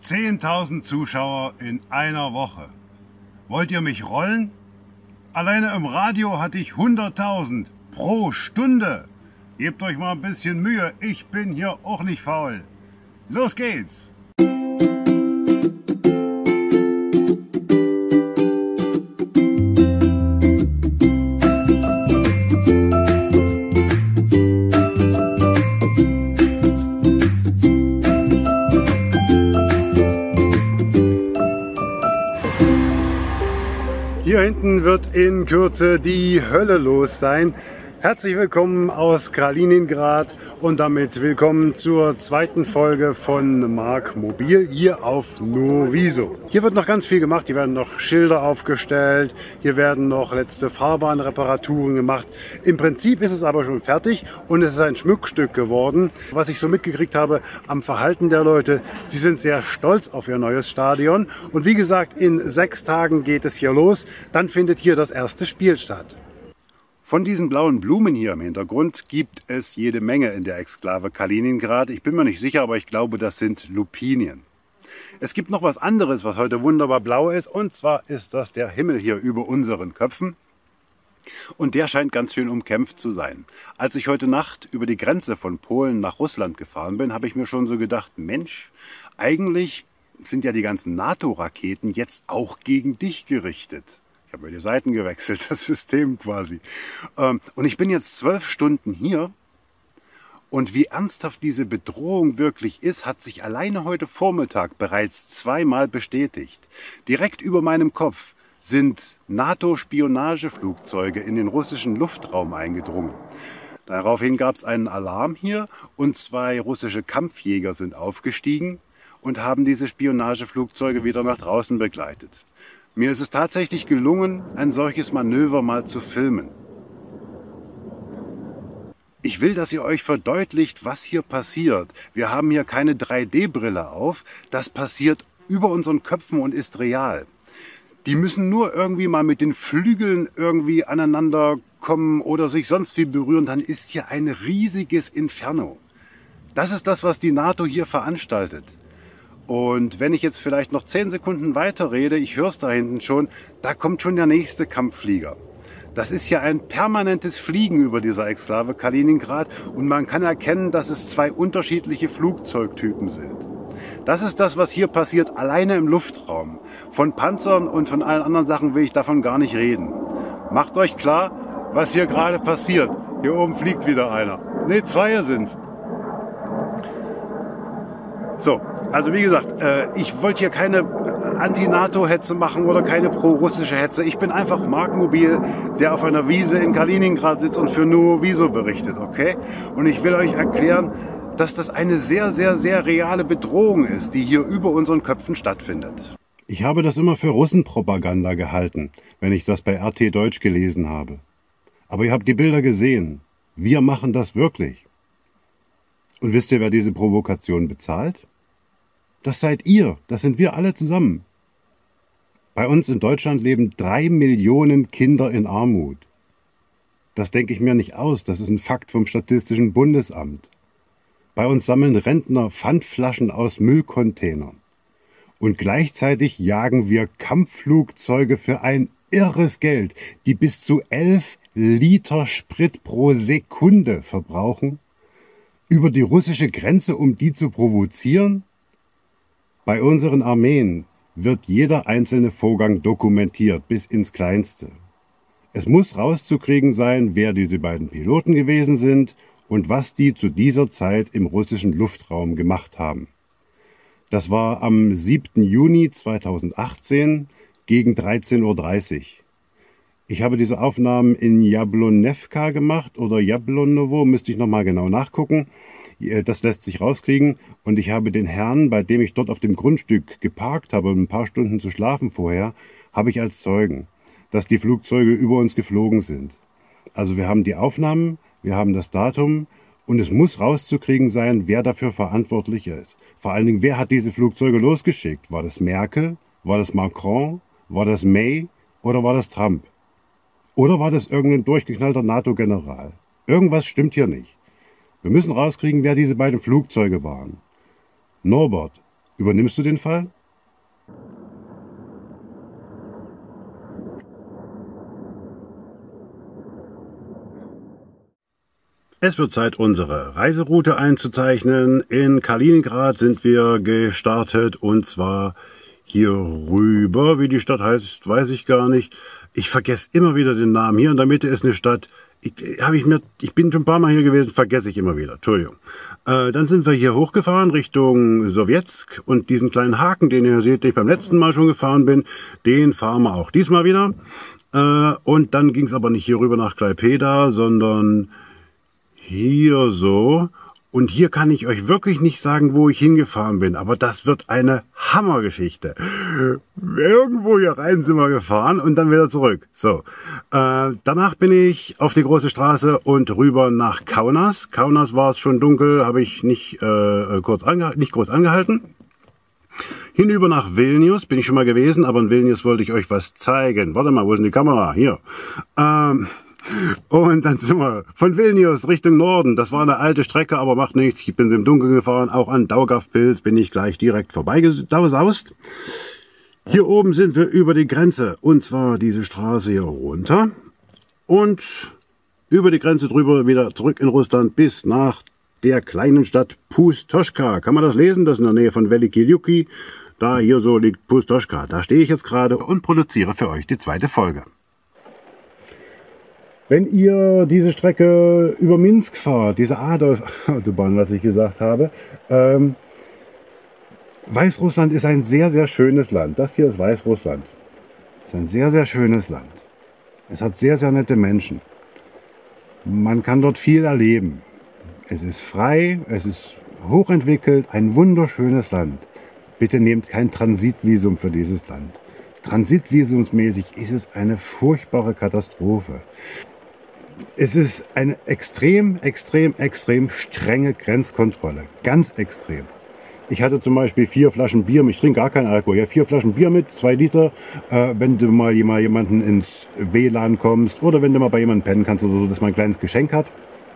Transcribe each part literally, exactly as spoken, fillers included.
zehntausend Zuschauer in einer Woche. Wollt ihr mich rollen? Alleine im Radio hatte ich hunderttausend pro Stunde. Gebt euch mal ein bisschen Mühe, ich bin hier auch nicht faul. Los geht's! Hier hinten wird in Kürze die Hölle los sein. Herzlich willkommen aus Kaliningrad und damit willkommen zur zweiten Folge von Mark Mobil hier auf Noviso. Hier wird noch ganz viel gemacht, hier werden noch Schilder aufgestellt, hier werden noch letzte Fahrbahnreparaturen gemacht. Im Prinzip ist es aber schon fertig und es ist ein Schmuckstück geworden. Was ich so mitgekriegt habe am Verhalten der Leute, sie sind sehr stolz auf ihr neues Stadion. Und wie gesagt, in sechs Tagen geht es hier los, dann findet hier das erste Spiel statt. Von diesen blauen Blumen hier im Hintergrund gibt es jede Menge in der Exklave Kaliningrad. Ich bin mir nicht sicher, aber ich glaube, das sind Lupinien. Es gibt noch was anderes, was heute wunderbar blau ist, und zwar ist das der Himmel hier über unseren Köpfen. Und der scheint ganz schön umkämpft zu sein. Als ich heute Nacht über die Grenze von Polen nach Russland gefahren bin, habe ich mir schon so gedacht, Mensch, eigentlich sind ja die ganzen NATO-Raketen jetzt auch gegen dich gerichtet. Ich habe mir die Seiten gewechselt, das System quasi. Und ich bin jetzt zwölf Stunden hier und wie ernsthaft diese Bedrohung wirklich ist, hat sich alleine heute Vormittag bereits zweimal bestätigt. Direkt über meinem Kopf sind NATO-Spionageflugzeuge in den russischen Luftraum eingedrungen. Daraufhin gab es einen Alarm hier und zwei russische Kampfjäger sind aufgestiegen und haben diese Spionageflugzeuge wieder nach draußen begleitet. Mir ist es tatsächlich gelungen, ein solches Manöver mal zu filmen. Ich will, dass ihr euch verdeutlicht, was hier passiert. Wir haben hier keine drei D Brille auf. Das passiert über unseren Köpfen und ist real. Die müssen nur irgendwie mal mit den Flügeln irgendwie aneinander kommen oder sich sonst wie berühren. Dann ist hier ein riesiges Inferno. Das ist das, was die NATO hier veranstaltet. Und wenn ich jetzt vielleicht noch zehn Sekunden weiter rede, ich höre es da hinten schon, da kommt schon der nächste Kampfflieger. Das ist ja ein permanentes Fliegen über dieser Exklave Kaliningrad und man kann erkennen, dass es zwei unterschiedliche Flugzeugtypen sind. Das ist das, was hier passiert, alleine im Luftraum. Von Panzern und von allen anderen Sachen will ich davon gar nicht reden. Macht euch klar, was hier gerade passiert. Hier oben fliegt wieder einer. Ne, zwei sind's. So, also wie gesagt, äh, ich wollte hier keine Anti-NATO-Hetze machen oder keine pro-russische Hetze. Ich bin einfach Mark Mobil, der auf einer Wiese in Kaliningrad sitzt und für Noviso berichtet, okay? Und ich will euch erklären, dass das eine sehr, sehr, sehr reale Bedrohung ist, die hier über unseren Köpfen stattfindet. Ich habe das immer für Russenpropaganda gehalten, wenn ich das bei R T Deutsch gelesen habe. Aber ihr habt die Bilder gesehen. Wir machen das wirklich. Und wisst ihr, wer diese Provokation bezahlt? Das seid ihr, das sind wir alle zusammen. Bei uns in Deutschland leben drei Millionen Kinder in Armut. Das denke ich mir nicht aus, das ist ein Fakt vom Statistischen Bundesamt. Bei uns sammeln Rentner Pfandflaschen aus Müllcontainern. Und gleichzeitig jagen wir Kampfflugzeuge für ein irres Geld, die bis zu elf Liter Sprit pro Sekunde verbrauchen, über die russische Grenze, um die zu provozieren? Bei unseren Armeen wird jeder einzelne Vorgang dokumentiert, bis ins Kleinste. Es muss rauszukriegen sein, wer diese beiden Piloten gewesen sind und was die zu dieser Zeit im russischen Luftraum gemacht haben. Das war am siebten Juni zweitausendachtzehn gegen dreizehn Uhr dreißig. Ich habe diese Aufnahmen in Jablonewka gemacht oder Jablonowo, müsste ich nochmal genau nachgucken. Das lässt sich rauskriegen und ich habe den Herrn, bei dem ich dort auf dem Grundstück geparkt habe, um ein paar Stunden zu schlafen vorher, habe ich als Zeugen, dass die Flugzeuge über uns geflogen sind. Also wir haben die Aufnahmen, wir haben das Datum und es muss rauszukriegen sein, wer dafür verantwortlich ist. Vor allen Dingen, wer hat diese Flugzeuge losgeschickt? War das Merkel? War das Macron? War das May? Oder war das Trump? Oder war das irgendein durchgeknallter NATO-General? Irgendwas stimmt hier nicht. Wir müssen rauskriegen, wer diese beiden Flugzeuge waren. Norbert, Übernimmst du den Fall? Es wird Zeit, unsere Reiseroute einzuzeichnen. In Kaliningrad sind wir gestartet und zwar hier rüber. Wie die Stadt heißt, weiß ich gar nicht. Ich vergesse immer wieder den Namen. Hier in der Mitte ist eine Stadt. Ich, habe ich, mir, ich bin schon ein paar Mal hier gewesen, vergesse ich immer wieder. Entschuldigung. Äh, dann sind wir hier hochgefahren Richtung Sowjetsk und diesen kleinen Haken, den ihr seht, den ich beim letzten Mal schon gefahren bin, den fahren wir auch diesmal wieder. Äh, und dann ging es aber nicht hier rüber nach Klaipėda, sondern hier so. Und hier kann ich euch wirklich nicht sagen, wo ich hingefahren bin. Aber das wird eine Hammergeschichte. Irgendwo hier rein sind wir gefahren und dann wieder zurück. So. Äh, danach bin ich auf die große Straße und rüber nach Kaunas. Kaunas war es schon dunkel, habe ich nicht, äh, kurz ange nicht groß angehalten. Hinüber nach Vilnius bin ich schon mal gewesen, aber in Vilnius wollte ich euch was zeigen. Warte mal, wo ist denn die Kamera? Hier. Ähm... Und dann sind wir von Vilnius Richtung Norden. Das war eine alte Strecke, aber macht nichts. Ich bin im Dunkeln gefahren. Auch an Daugavpils bin ich gleich direkt vorbeigesaust. Hier oben sind wir über die Grenze. Und zwar diese Straße hier runter. Und über die Grenze drüber wieder zurück in Russland bis nach der kleinen Stadt Pustoschka. Kann man das lesen? Das ist in der Nähe von Veliki Luki. Da hier so liegt Pustoschka. Da stehe ich jetzt gerade und produziere für euch die zweite Folge. Wenn ihr diese Strecke über Minsk fahrt, diese Adolf-Autobahn, was ich gesagt habe, ähm, Weißrussland ist ein sehr, sehr schönes Land. Das hier ist Weißrussland. Es ist ein sehr, sehr schönes Land. Es hat sehr, sehr nette Menschen. Man kann dort viel erleben. Es ist frei, es ist hochentwickelt, ein wunderschönes Land. Bitte nehmt kein Transitvisum für dieses Land. Transitvisumsmäßig ist es eine furchtbare Katastrophe. Es ist eine extrem, extrem, extrem strenge Grenzkontrolle. Ganz extrem. Ich hatte zum Beispiel vier Flaschen Bier, ich trinke gar keinen Alkohol, ja, vier Flaschen Bier mit, zwei Liter. Äh, wenn du mal jemanden ins W L A N kommst oder wenn du mal bei jemandem pennen kannst oder so, dass man ein kleines Geschenk hat.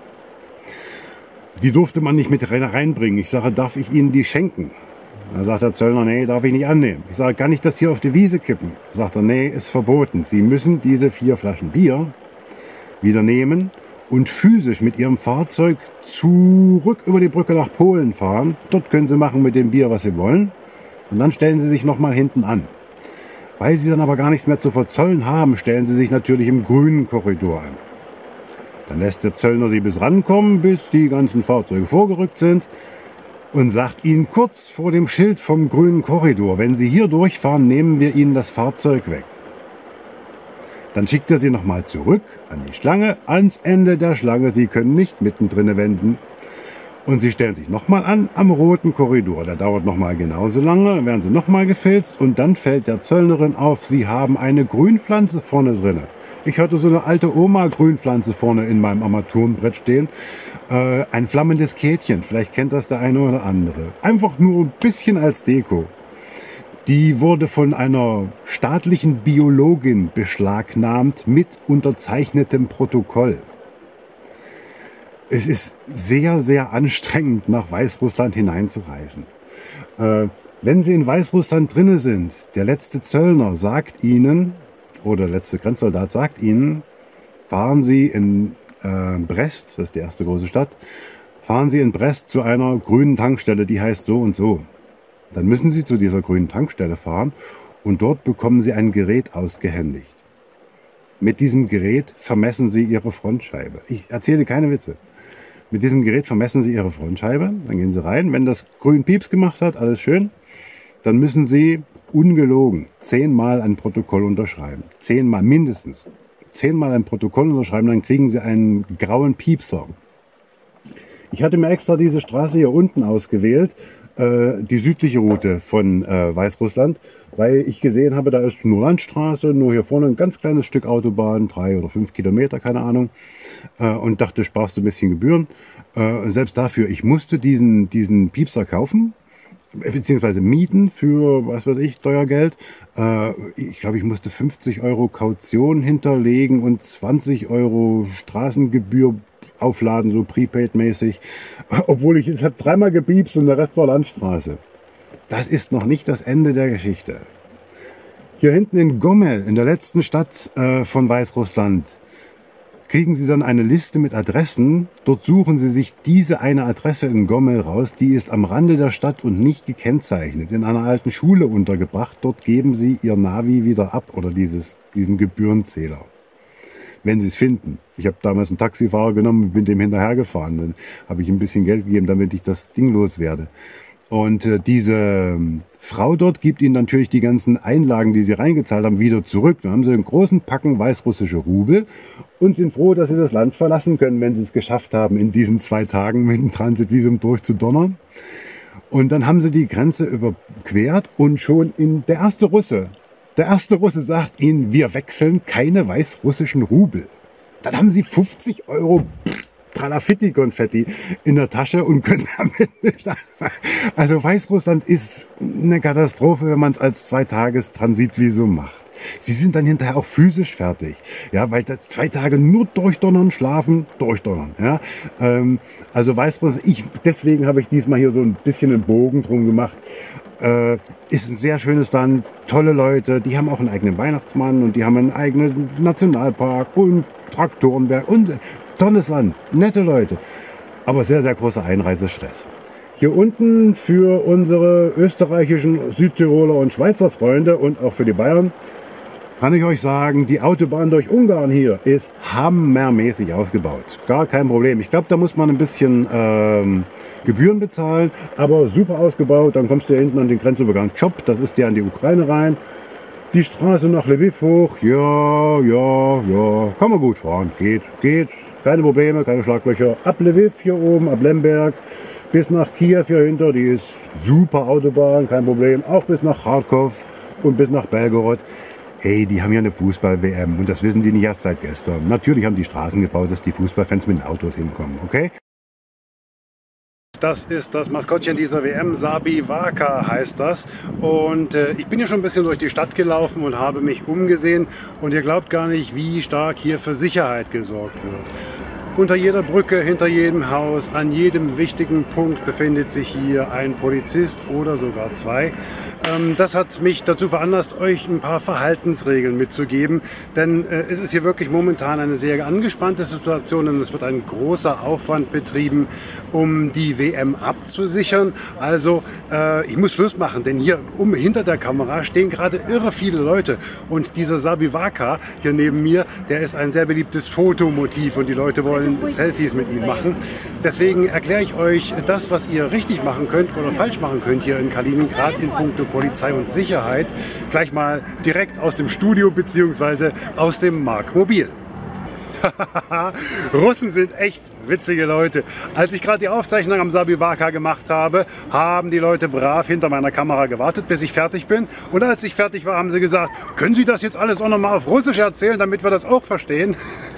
Die durfte man nicht mit reinbringen. Ich sage, darf ich Ihnen die schenken? Da sagt der Zöllner, nee, darf ich nicht annehmen. Ich sage, kann ich das hier auf die Wiese kippen? Sagt er, nee, ist verboten. Sie müssen diese vier Flaschen Bier wieder nehmen und physisch mit Ihrem Fahrzeug zurück über die Brücke nach Polen fahren. Dort können Sie machen mit dem Bier, was Sie wollen. Und dann stellen Sie sich nochmal hinten an. Weil Sie dann aber gar nichts mehr zu verzollen haben, stellen Sie sich natürlich im grünen Korridor an. Dann lässt der Zöllner Sie bis rankommen, bis die ganzen Fahrzeuge vorgerückt sind und sagt Ihnen kurz vor dem Schild vom grünen Korridor, wenn Sie hier durchfahren, nehmen wir Ihnen das Fahrzeug weg. Dann schickt er Sie nochmal zurück an die Schlange, ans Ende der Schlange. Sie können nicht mittendrin wenden. Und Sie stellen sich nochmal an am roten Korridor. Der dauert nochmal genauso lange. Dann werden Sie nochmal gefilzt und dann fällt der Zöllnerin auf, Sie haben eine Grünpflanze vorne drin. Ich hatte so eine alte Oma-Grünpflanze vorne in meinem Armaturenbrett stehen. Äh, ein flammendes Käthchen. Vielleicht kennt das der eine oder andere. Einfach nur ein bisschen als Deko. Die wurde von einer staatlichen Biologin beschlagnahmt mit unterzeichnetem Protokoll. Es ist sehr, sehr anstrengend, nach Weißrussland hineinzureisen. Äh, wenn Sie in Weißrussland drinne sind, der letzte Zöllner sagt Ihnen, oder der letzte Grenzsoldat sagt Ihnen, fahren Sie in äh, Brest, das ist die erste große Stadt, fahren Sie in Brest zu einer grünen Tankstelle, die heißt so und so. Dann müssen Sie zu dieser grünen Tankstelle fahren und dort bekommen Sie ein Gerät ausgehändigt. Mit diesem Gerät vermessen Sie Ihre Frontscheibe. Ich erzähle keine Witze. Mit diesem Gerät vermessen Sie Ihre Frontscheibe, dann gehen Sie rein. Wenn das grün Pieps gemacht hat, alles schön, dann müssen Sie ungelogen zehnmal ein Protokoll unterschreiben. Zehnmal mindestens. Zehnmal ein Protokoll unterschreiben, dann kriegen Sie einen grauen Piepser. Ich hatte mir extra diese Straße hier unten ausgewählt, die südliche Route von äh, Weißrussland, weil ich gesehen habe, da ist nur Landstraße, nur hier vorne ein ganz kleines Stück Autobahn, drei oder fünf Kilometer, keine Ahnung, äh, und dachte, sparst du ein bisschen Gebühren. Äh, selbst dafür, ich musste diesen, diesen Piepser kaufen, beziehungsweise mieten für, was weiß ich, Steuergeld. Äh, ich glaube, ich musste fünfzig Euro Kaution hinterlegen und zwanzig Euro Straßengebühr aufladen, so Prepaid-mäßig. Obwohl ich, es hat dreimal gepiepst und der Rest war Landstraße. das ist noch nicht das Ende der Geschichte. Hier hinten in Gomel, in der letzten Stadt äh, von Weißrussland, kriegen Sie dann eine Liste mit Adressen. Dort suchen Sie sich diese eine Adresse in Gomel raus. Die ist am Rande der Stadt und nicht gekennzeichnet. In einer alten Schule untergebracht. Dort geben Sie Ihr Navi wieder ab oder dieses, diesen Gebührenzähler. Wenn Sie es finden. Ich habe damals einen Taxifahrer genommen und bin dem hinterhergefahren. Dann habe ich ein bisschen Geld gegeben, damit ich das Ding loswerde. Und äh, diese ähm, Frau dort gibt Ihnen natürlich die ganzen Einlagen, die Sie reingezahlt haben, wieder zurück. Dann haben Sie einen großen Packen weißrussische Rubel und sind froh, dass Sie das Land verlassen können, wenn Sie es geschafft haben, in diesen zwei Tagen mit dem Transitvisum durchzudonnern. Und dann haben Sie die Grenze überquert und schon in der erste Russe, der erste Russe sagt Ihnen, wir wechseln keine weißrussischen Rubel. Dann haben Sie fünfzig Euro Tralafitti-Konfetti in der Tasche und können damit nicht anfangen. Also Weißrussland ist eine Katastrophe, wenn man es als Zwei-Tages-Transitvisum macht. Sie sind dann hinterher auch physisch fertig, ja, weil das zwei Tage nur durchdonnern, schlafen, durchdonnern. Ja. Ähm, also Weißrussland, ich, deswegen habe ich diesmal hier so ein bisschen einen Bogen drum gemacht. Äh, ist ein sehr schönes Land, tolle Leute, die haben auch einen eigenen Weihnachtsmann und die haben einen eigenen Nationalpark und Traktorenwerk und tolles Land, nette Leute, aber sehr, sehr großer Einreisestress. Hier unten für unsere österreichischen, Südtiroler und Schweizer Freunde und auch für die Bayern kann ich euch sagen, die Autobahn durch Ungarn hier ist hammermäßig ausgebaut. Gar kein Problem. Ich glaube, da muss man ein bisschen ähm, Gebühren bezahlen, aber super ausgebaut. Dann kommst du hier hinten an den Grenzübergang Chop, das ist ja an die Ukraine rein. Die Straße nach Lviv hoch, ja, ja, ja, kann man gut fahren, geht, geht. Keine Probleme, keine Schlaglöcher. Ab Lviv hier oben, ab Lemberg, bis nach Kiew hier hinter, die ist super Autobahn, kein Problem. Auch bis nach Kharkov und bis nach Belgorod. Hey, die haben ja eine Fußball-W M und das wissen die nicht erst seit gestern. Natürlich haben die Straßen gebaut, dass die Fußballfans mit den Autos hinkommen, okay? Das ist das Maskottchen dieser W M, Sabi Vaka heißt das. Und äh, ich bin ja schon ein bisschen durch die Stadt gelaufen und habe mich umgesehen. Und ihr glaubt gar nicht, wie stark hier für Sicherheit gesorgt wird. Unter jeder Brücke, hinter jedem Haus, an jedem wichtigen Punkt befindet sich hier ein Polizist oder sogar zwei. Ähm, das hat mich dazu veranlasst, euch ein paar Verhaltensregeln mitzugeben. Denn äh, es ist hier wirklich momentan eine sehr angespannte Situation und es wird ein großer Aufwand betrieben, um die W M abzusichern. Also äh, ich muss Schluss machen, denn hier um, hinter der Kamera stehen gerade irre viele Leute. Und dieser Sabi Vaka hier neben mir, der ist ein sehr beliebtes Fotomotiv und die Leute wollen Selfies mit ihm machen. Deswegen erkläre ich euch das, was ihr richtig machen könnt oder falsch machen könnt hier in Kaliningrad in puncto Polizei und Sicherheit, gleich mal direkt aus dem Studio bzw. aus dem Mark Mobil. Russen sind echt witzige Leute. Als ich gerade die Aufzeichnung am Sabi Vaka gemacht habe, haben die Leute brav hinter meiner Kamera gewartet, bis ich fertig bin. Und als ich fertig war, haben sie gesagt, können Sie das jetzt alles auch nochmal auf Russisch erzählen, damit wir das auch verstehen?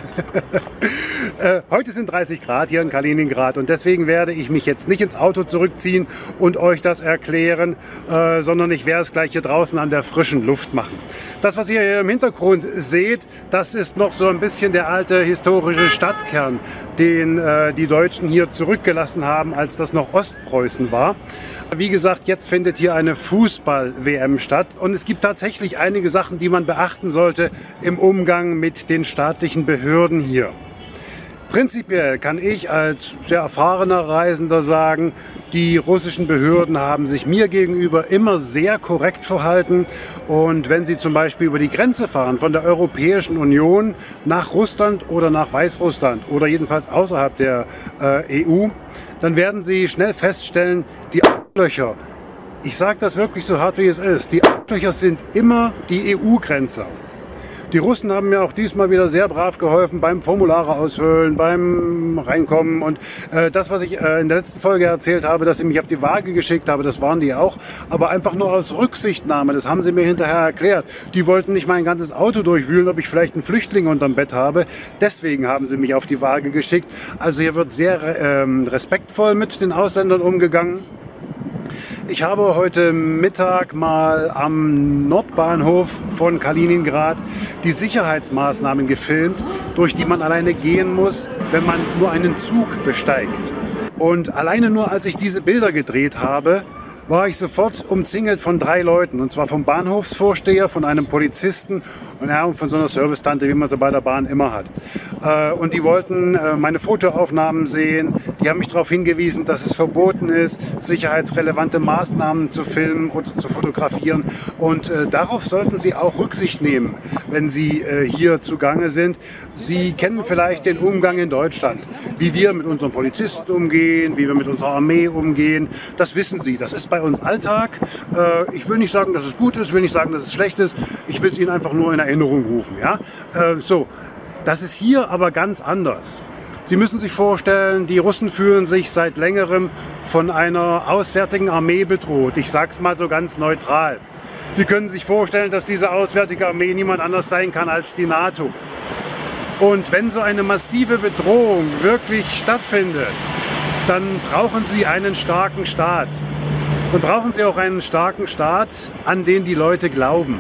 äh, heute sind dreißig Grad hier in Kaliningrad und deswegen werde ich mich jetzt nicht ins Auto zurückziehen und euch das erklären, äh, sondern ich werde es gleich hier draußen an der frischen Luft machen. Das, was ihr hier im Hintergrund seht, das ist noch so ein bisschen der alte historische Stadtkern, den äh, die Deutschen hier zurückgelassen haben, als das noch Ostpreußen war. Wie gesagt, jetzt findet hier eine Fußball-W M statt und es gibt tatsächlich einige Sachen, die man beachten sollte im Umgang mit den staatlichen Behörden hier. Prinzipiell kann ich als sehr erfahrener Reisender sagen, die russischen Behörden haben sich mir gegenüber immer sehr korrekt verhalten und wenn sie zum Beispiel über die Grenze fahren von der Europäischen Union nach Russland oder nach Weißrussland oder jedenfalls außerhalb der äh, E U, dann werden sie schnell feststellen, die Löcher, ich sage das wirklich so hart wie es ist, die Löcher sind immer die E U-Grenze. Die Russen haben mir auch diesmal wieder sehr brav geholfen beim Formulare ausfüllen, beim Reinkommen und äh, das, was ich äh, in der letzten Folge erzählt habe, dass sie mich auf die Waage geschickt habe, das waren die auch, aber einfach nur aus Rücksichtnahme, das haben sie mir hinterher erklärt. Die wollten nicht mein ganzes Auto durchwühlen, ob ich vielleicht einen Flüchtling unterm Bett habe, deswegen haben sie mich auf die Waage geschickt. Also hier wird sehr äh, respektvoll mit den Ausländern umgegangen. Ich habe heute Mittag mal am Nordbahnhof von Kaliningrad die Sicherheitsmaßnahmen gefilmt, durch die man alleine gehen muss, wenn man nur einen Zug besteigt. Und alleine nur als ich diese Bilder gedreht habe, war ich sofort umzingelt von drei Leuten. Und zwar vom Bahnhofsvorsteher, von einem Polizisten und ja, von so einer Servicetante, wie man sie bei der Bahn immer hat. Äh, und die wollten äh, meine Fotoaufnahmen sehen. Die haben mich darauf hingewiesen, dass es verboten ist, sicherheitsrelevante Maßnahmen zu filmen oder zu fotografieren. Und äh, darauf sollten Sie auch Rücksicht nehmen, wenn Sie äh, hier zugange sind. Sie kennen vielleicht den Umgang in Deutschland, wie wir mit unseren Polizisten umgehen, wie wir mit unserer Armee umgehen. Das wissen Sie, das ist bei uns Alltag. Äh, ich will nicht sagen, dass es gut ist, will nicht sagen, dass es schlecht ist. Ich will es Ihnen einfach nur in Erinnerung rufen. Ja? Äh, so, das ist hier aber ganz anders. Sie müssen sich vorstellen, die Russen fühlen sich seit längerem von einer auswärtigen Armee bedroht. Ich sage es mal so ganz neutral. Sie können sich vorstellen, dass diese auswärtige Armee niemand anders sein kann als die NATO. Und wenn so eine massive Bedrohung wirklich stattfindet, dann brauchen Sie einen starken Staat. Dann brauchen Sie auch einen starken Staat, an den die Leute glauben.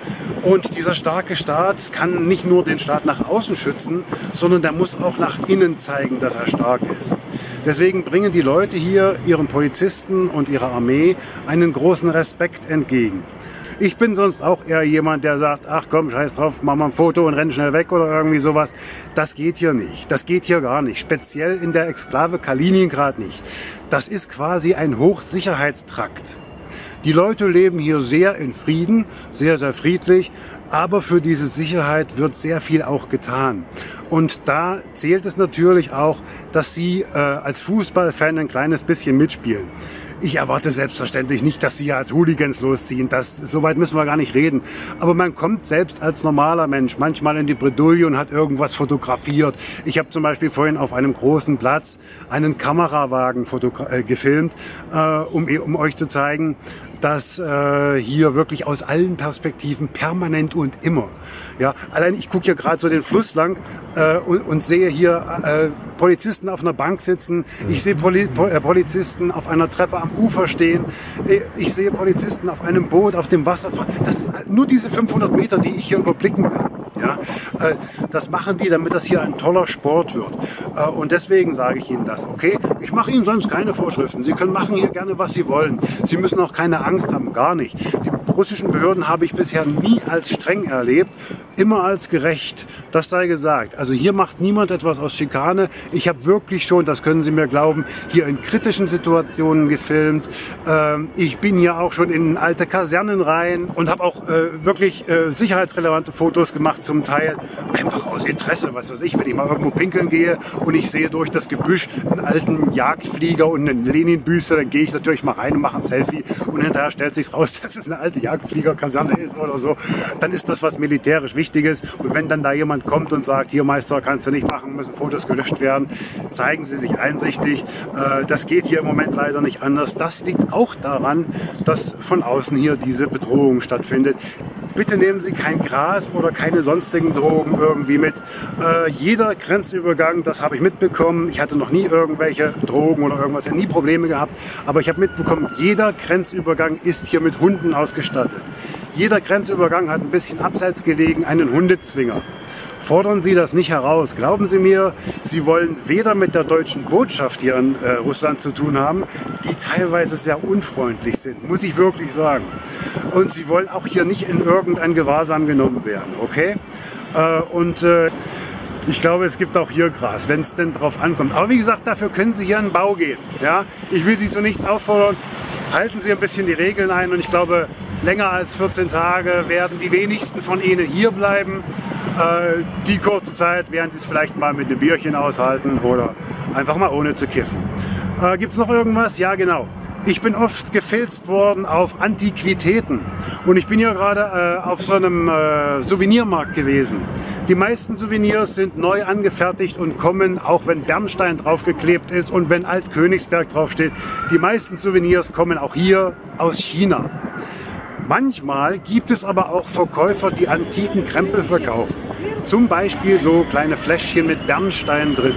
Und dieser starke Staat kann nicht nur den Staat nach außen schützen, sondern der muss auch nach innen zeigen, dass er stark ist. Deswegen bringen die Leute hier ihren Polizisten und ihrer Armee einen großen Respekt entgegen. Ich bin sonst auch eher jemand, der sagt, ach komm, scheiß drauf, mach mal ein Foto und renn schnell weg oder irgendwie sowas. Das geht hier nicht. Das geht hier gar nicht. Speziell in der Exklave Kaliningrad nicht. Das ist quasi ein Hochsicherheitstrakt. Die Leute leben hier sehr in Frieden, sehr, sehr friedlich, aber für diese Sicherheit wird sehr viel auch getan. Und da zählt es natürlich auch, dass Sie äh, als Fußballfan ein kleines bisschen mitspielen. Ich erwarte selbstverständlich nicht, dass Sie als Hooligans losziehen. Das, so weit müssen wir gar nicht reden. Aber man kommt selbst als normaler Mensch manchmal in die Bredouille und hat irgendwas fotografiert. Ich habe zum Beispiel vorhin auf einem großen Platz einen Kamerawagen äh, gefilmt, äh, um, um euch zu zeigen, dass äh, hier wirklich aus allen Perspektiven permanent und immer. Ja, allein ich gucke hier gerade so den Fluss lang äh, und, und sehe hier äh, Polizisten auf einer Bank sitzen. Ich sehe Poli Pol äh, Polizisten auf einer Treppe am Ufer stehen. Ich sehe Polizisten auf einem Boot auf dem Wasser fahren. Das ist nur diese fünfhundert Meter, die ich hier überblicken kann. Ja, äh, das machen die, damit das hier ein toller Sport wird. Äh, und deswegen sage ich Ihnen das, okay? Ich mache Ihnen sonst keine Vorschriften. Sie können machen hier gerne, was Sie wollen. Sie müssen auch keine Angst haben, gar nicht. Die russischen Behörden habe ich bisher nie als streng erlebt, immer als gerecht. Das sei gesagt. Also hier macht niemand etwas aus Schikane. Ich habe wirklich schon, das können Sie mir glauben, hier in kritischen Situationen gefilmt. Ähm, ich bin hier auch schon in alte Kasernen rein und habe auch äh, wirklich äh, sicherheitsrelevante Fotos gemacht, zum Teil einfach aus Interesse. Was weiß ich, wenn ich mal irgendwo pinkeln gehe und ich sehe durch das Gebüsch einen alten Jagdflieger und einen Lenin-Büste, dann gehe ich natürlich mal rein und mache ein Selfie und hinterher stellt sich raus, dass es eine alte Jagdfliegerkaserne ist oder so. Dann ist das was militärisch Wichtiges. Und wenn dann da jemand kommt und sagt, hier Meister, kannst du nicht machen, müssen Fotos gelöscht werden, zeigen Sie sich einsichtig. Äh, das geht hier im Moment leider nicht anders. Das liegt auch daran, dass von außen hier diese Bedrohung stattfindet. Bitte nehmen Sie kein Gras oder keine sonstigen Drogen irgendwie mit. Äh, jeder Grenzübergang, das habe ich mitbekommen. Ich hatte noch nie irgendwelche Drogen oder irgendwas, ich habe nie Probleme gehabt. Aber ich habe mitbekommen, jeder Grenzübergang ist hier mit Hunden ausgestattet. Jeder Grenzübergang hat ein bisschen abseits gelegen einen Hundezwinger. Fordern Sie das nicht heraus. Glauben Sie mir, Sie wollen weder mit der deutschen Botschaft hier in äh, Russland zu tun haben, die teilweise sehr unfreundlich sind, muss ich wirklich sagen. Und Sie wollen auch hier nicht in irgendein Gewahrsam genommen werden, okay? Äh, und äh, ich glaube, es gibt auch hier Gras, wenn es denn drauf ankommt. Aber wie gesagt, dafür können Sie hier in den Bau gehen. Ja? Ich will Sie zu nichts auffordern. Halten Sie ein bisschen die Regeln ein und ich glaube, länger als vierzehn Tage werden die wenigsten von Ihnen hier bleiben. Äh, die kurze Zeit werden Sie es vielleicht mal mit einem Bierchen aushalten oder einfach mal ohne zu kiffen. Äh, Gibt es noch irgendwas? Ja, genau. Ich bin oft gefilzt worden auf Antiquitäten und ich bin hier gerade äh, auf so einem äh, Souvenirmarkt gewesen. Die meisten Souvenirs sind neu angefertigt und kommen, auch wenn Bernstein draufgeklebt ist und wenn Altkönigsberg draufsteht, die meisten Souvenirs kommen auch hier aus China. Manchmal gibt es aber auch Verkäufer, die antiken Krempel verkaufen. Zum Beispiel so kleine Fläschchen mit Bernstein drin.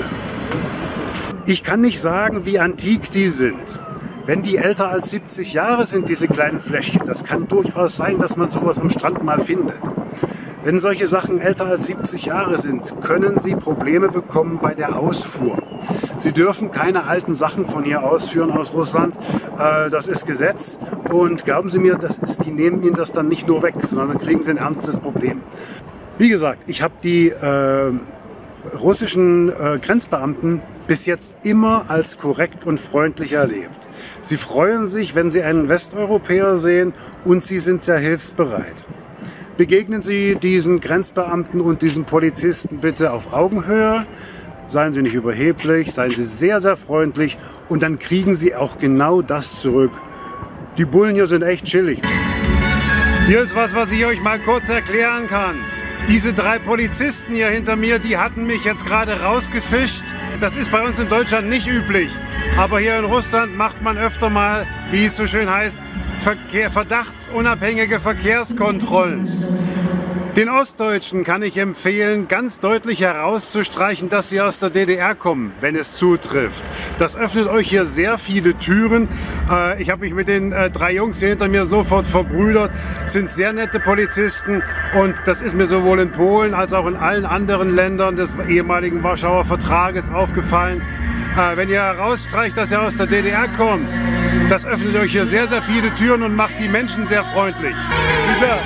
Ich kann nicht sagen, wie antik die sind. Wenn die älter als siebzig Jahre sind, diese kleinen Fläschchen, das kann durchaus sein, dass man sowas am Strand mal findet. Wenn solche Sachen älter als siebzig Jahre sind, können Sie Probleme bekommen bei der Ausfuhr. Sie dürfen keine alten Sachen von hier ausführen aus Russland. Äh, das ist Gesetz. Und glauben Sie mir, das ist, die nehmen Ihnen das dann nicht nur weg, sondern dann kriegen Sie ein ernstes Problem. Wie gesagt, ich habe die äh, russischen äh, Grenzbeamten bis jetzt immer als korrekt und freundlich erlebt. Sie freuen sich, wenn sie einen Westeuropäer sehen, und sie sind sehr hilfsbereit. Begegnen Sie diesen Grenzbeamten und diesen Polizisten bitte auf Augenhöhe. Seien Sie nicht überheblich, seien Sie sehr, sehr freundlich, und dann kriegen Sie auch genau das zurück. Die Bullen hier sind echt chillig. Hier ist was, was ich euch mal kurz erklären kann. Diese drei Polizisten hier hinter mir, die hatten mich jetzt gerade rausgefischt. Das ist bei uns in Deutschland nicht üblich. Aber hier in Russland macht man öfter mal, wie es so schön heißt, Verkehr, verdachtsunabhängige Verkehrskontrollen. Den Ostdeutschen kann ich empfehlen, ganz deutlich herauszustreichen, dass sie aus der D D R kommen, wenn es zutrifft. Das öffnet euch hier sehr viele Türen. Äh, ich habe mich mit den äh, drei Jungs hier hinter mir sofort verbrüdert, sind sehr nette Polizisten, und das ist mir sowohl in Polen als auch in allen anderen Ländern des ehemaligen Warschauer Vertrages aufgefallen. Äh, wenn ihr herausstreicht, dass ihr aus der D D R kommt, das öffnet euch hier sehr, sehr viele Türen und macht die Menschen sehr freundlich. Super.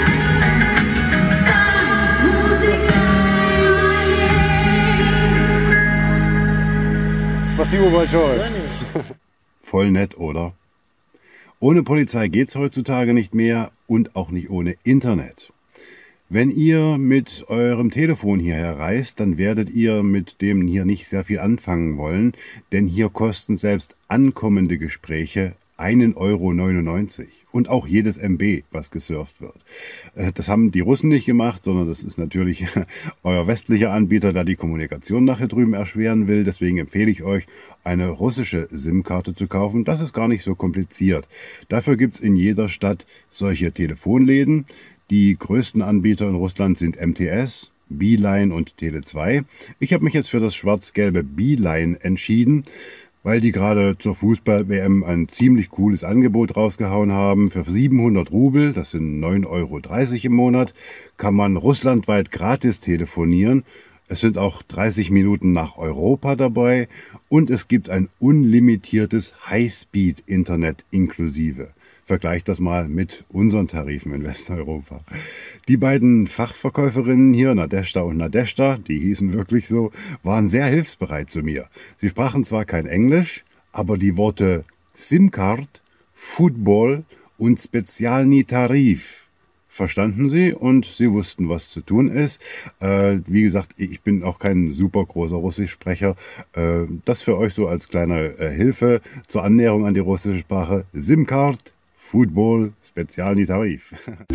Voll nett, oder? Ohne Polizei geht's heutzutage nicht mehr, und auch nicht ohne Internet. Wenn ihr mit eurem Telefon hierher reist, dann werdet ihr mit dem hier nicht sehr viel anfangen wollen, denn hier kosten selbst ankommende Gespräche einen Euro neunundneunzig. Und auch jedes M B, was gesurft wird. Das haben die Russen nicht gemacht, sondern das ist natürlich euer westlicher Anbieter, der die Kommunikation nachher drüben erschweren will. Deswegen empfehle ich euch, eine russische SIM-Karte zu kaufen. Das ist gar nicht so kompliziert. Dafür gibt's in jeder Stadt solche Telefonläden. Die größten Anbieter in Russland sind M T S, Beeline und Tele zwei. Ich habe mich jetzt für das schwarz-gelbe Beeline entschieden, weil die gerade zur Fußball-W M ein ziemlich cooles Angebot rausgehauen haben. Für siebenhundert Rubel, das sind neun Euro dreißig im Monat, kann man russlandweit gratis telefoniert. Es sind auch dreißig Minuten nach Europa dabei, und es gibt ein unlimitiertes Highspeed-Internet inklusive. Vergleicht das mal mit unseren Tarifen in Westeuropa. Die beiden Fachverkäuferinnen hier, Nadeshda und Nadeshda, die hießen wirklich so, waren sehr hilfsbereit zu mir. Sie sprachen zwar kein Englisch, aber die Worte SIM-Card, Football und Spezialny Tarif verstanden sie, und sie wussten, was zu tun ist. Äh, wie gesagt, ich bin auch kein super großer Russischsprecher. Äh, das für euch so als kleine äh, Hilfe zur Annäherung an die russische Sprache. SIM-Card, Football, Spezialny Tarif.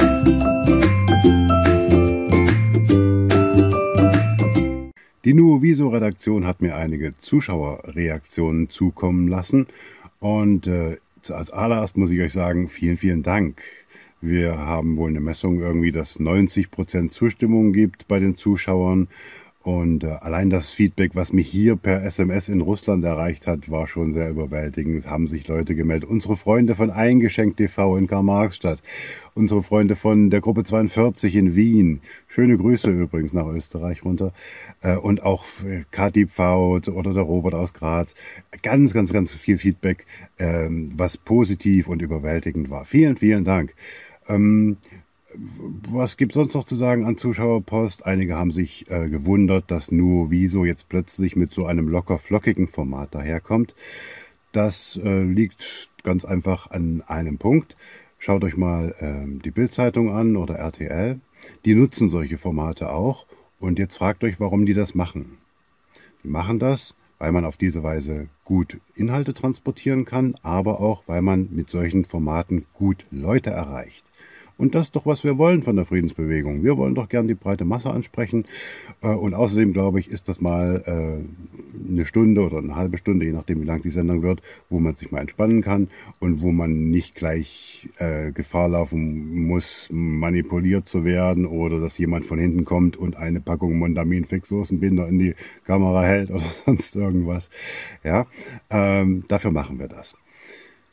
Die Nuoviso-Redaktion hat mir einige Zuschauerreaktionen zukommen lassen, und äh, als allererst muss ich euch sagen, vielen, vielen Dank. Wir haben wohl eine Messung irgendwie, dass neunzig Prozent Zustimmung gibt bei den Zuschauern. Und äh, allein das Feedback, was mich hier per S M S in Russland erreicht hat, war schon sehr überwältigend. Es haben sich Leute gemeldet. Unsere Freunde von Eingeschenkt T V in Karl-Marx-Stadt. Unsere Freunde von der Gruppe zweiundvierzig in Wien. Schöne Grüße übrigens nach Österreich runter. Äh, und auch Kati Pfaut oder der Robert aus Graz. Ganz, ganz, ganz viel Feedback, äh, was positiv und überwältigend war. Vielen, vielen Dank. Ähm, Was gibt sonst noch zu sagen an Zuschauerpost? Einige haben sich äh, gewundert, dass Nuoviso jetzt plötzlich mit so einem locker flockigen Format daherkommt. Das äh, liegt ganz einfach an einem Punkt. Schaut euch mal äh, die Bild-Zeitung an oder R T L. Die nutzen solche Formate auch. Und jetzt fragt euch, warum die das machen. Die machen das, weil man auf diese Weise gut Inhalte transportieren kann, aber auch, weil man mit solchen Formaten gut Leute erreicht. Und das ist doch, was wir wollen von der Friedensbewegung. Wir wollen doch gern die breite Masse ansprechen. Und außerdem, glaube ich, ist das mal eine Stunde oder eine halbe Stunde, je nachdem, wie lang die Sendung wird, wo man sich mal entspannen kann und wo man nicht gleich Gefahr laufen muss, manipuliert zu werden oder dass jemand von hinten kommt und eine Packung Mondamin-Fixsoßenbinder in die Kamera hält oder sonst irgendwas. Ja, ähm, dafür machen wir das.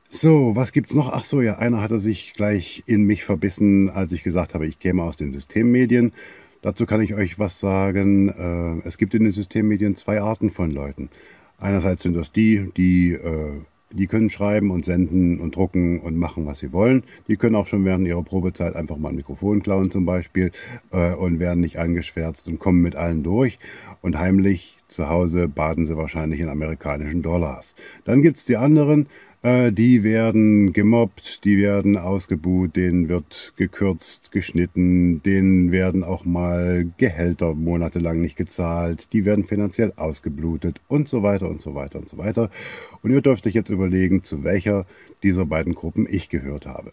So, was gibt's noch? Ach so, ja, einer hatte sich gleich in mich verbissen, als ich gesagt habe, ich käme aus den Systemmedien. Dazu kann ich euch was sagen. Äh, es gibt in den Systemmedien zwei Arten von Leuten. Einerseits sind das die, die, äh, die können schreiben und senden und drucken und machen, was sie wollen. Die können auch schon während ihrer Probezeit einfach mal ein Mikrofon klauen zum Beispiel äh, und werden nicht angeschwärzt und kommen mit allen durch. Und heimlich zu Hause baden sie wahrscheinlich in amerikanischen Dollars. Dann gibt's die anderen, äh, die werden gemobbt, die werden ausgebuht, denen wird gekürzt, geschnitten, denen werden auch mal Gehälter monatelang nicht gezahlt, die werden finanziell ausgeblutet und so weiter und so weiter und so weiter. Und ihr dürft euch jetzt überlegen, zu welcher dieser beiden Gruppen ich gehört habe.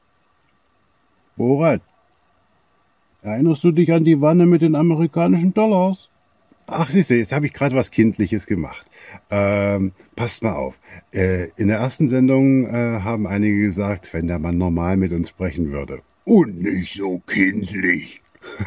Borat, erinnerst du dich an die Wanne mit den amerikanischen Dollars? Ach, siehst du, jetzt habe ich gerade was Kindliches gemacht. Ähm, passt mal auf. Äh, in der ersten Sendung äh, haben einige gesagt, wenn der Mann normal mit uns sprechen würde. Und nicht so kindlich.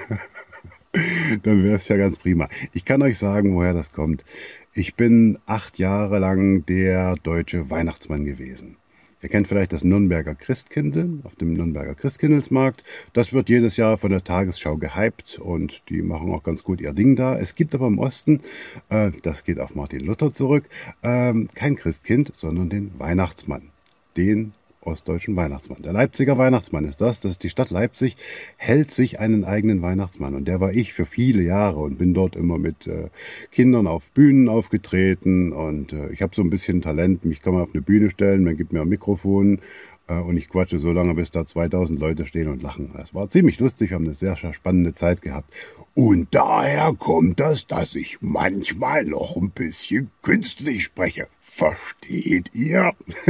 Dann wäre es ja ganz prima. Ich kann euch sagen, woher das kommt. Ich bin acht Jahre lang der deutsche Weihnachtsmann gewesen. Ihr kennt vielleicht das Nürnberger Christkindl auf dem Nürnberger Christkindlesmarkt. Das wird jedes Jahr von der Tagesschau gehypt und die machen auch ganz gut ihr Ding da. Es gibt aber im Osten, äh, das geht auf Martin Luther zurück, ähm, kein Christkind, sondern den Weihnachtsmann. Den ostdeutschen Weihnachtsmann. Der Leipziger Weihnachtsmann ist das. Das ist die Stadt Leipzig, hält sich einen eigenen Weihnachtsmann. Und der war ich für viele Jahre und bin dort immer mit äh, Kindern auf Bühnen aufgetreten. Und äh, ich habe so ein bisschen Talent. Mich kann man auf eine Bühne stellen, man gibt mir ein Mikrofon äh, und ich quatsche so lange, bis da zweitausend Leute stehen und lachen. Das war ziemlich lustig, wir haben eine sehr spannende Zeit gehabt. Und daher kommt das, dass ich manchmal noch ein bisschen künstlich spreche. Versteht ihr?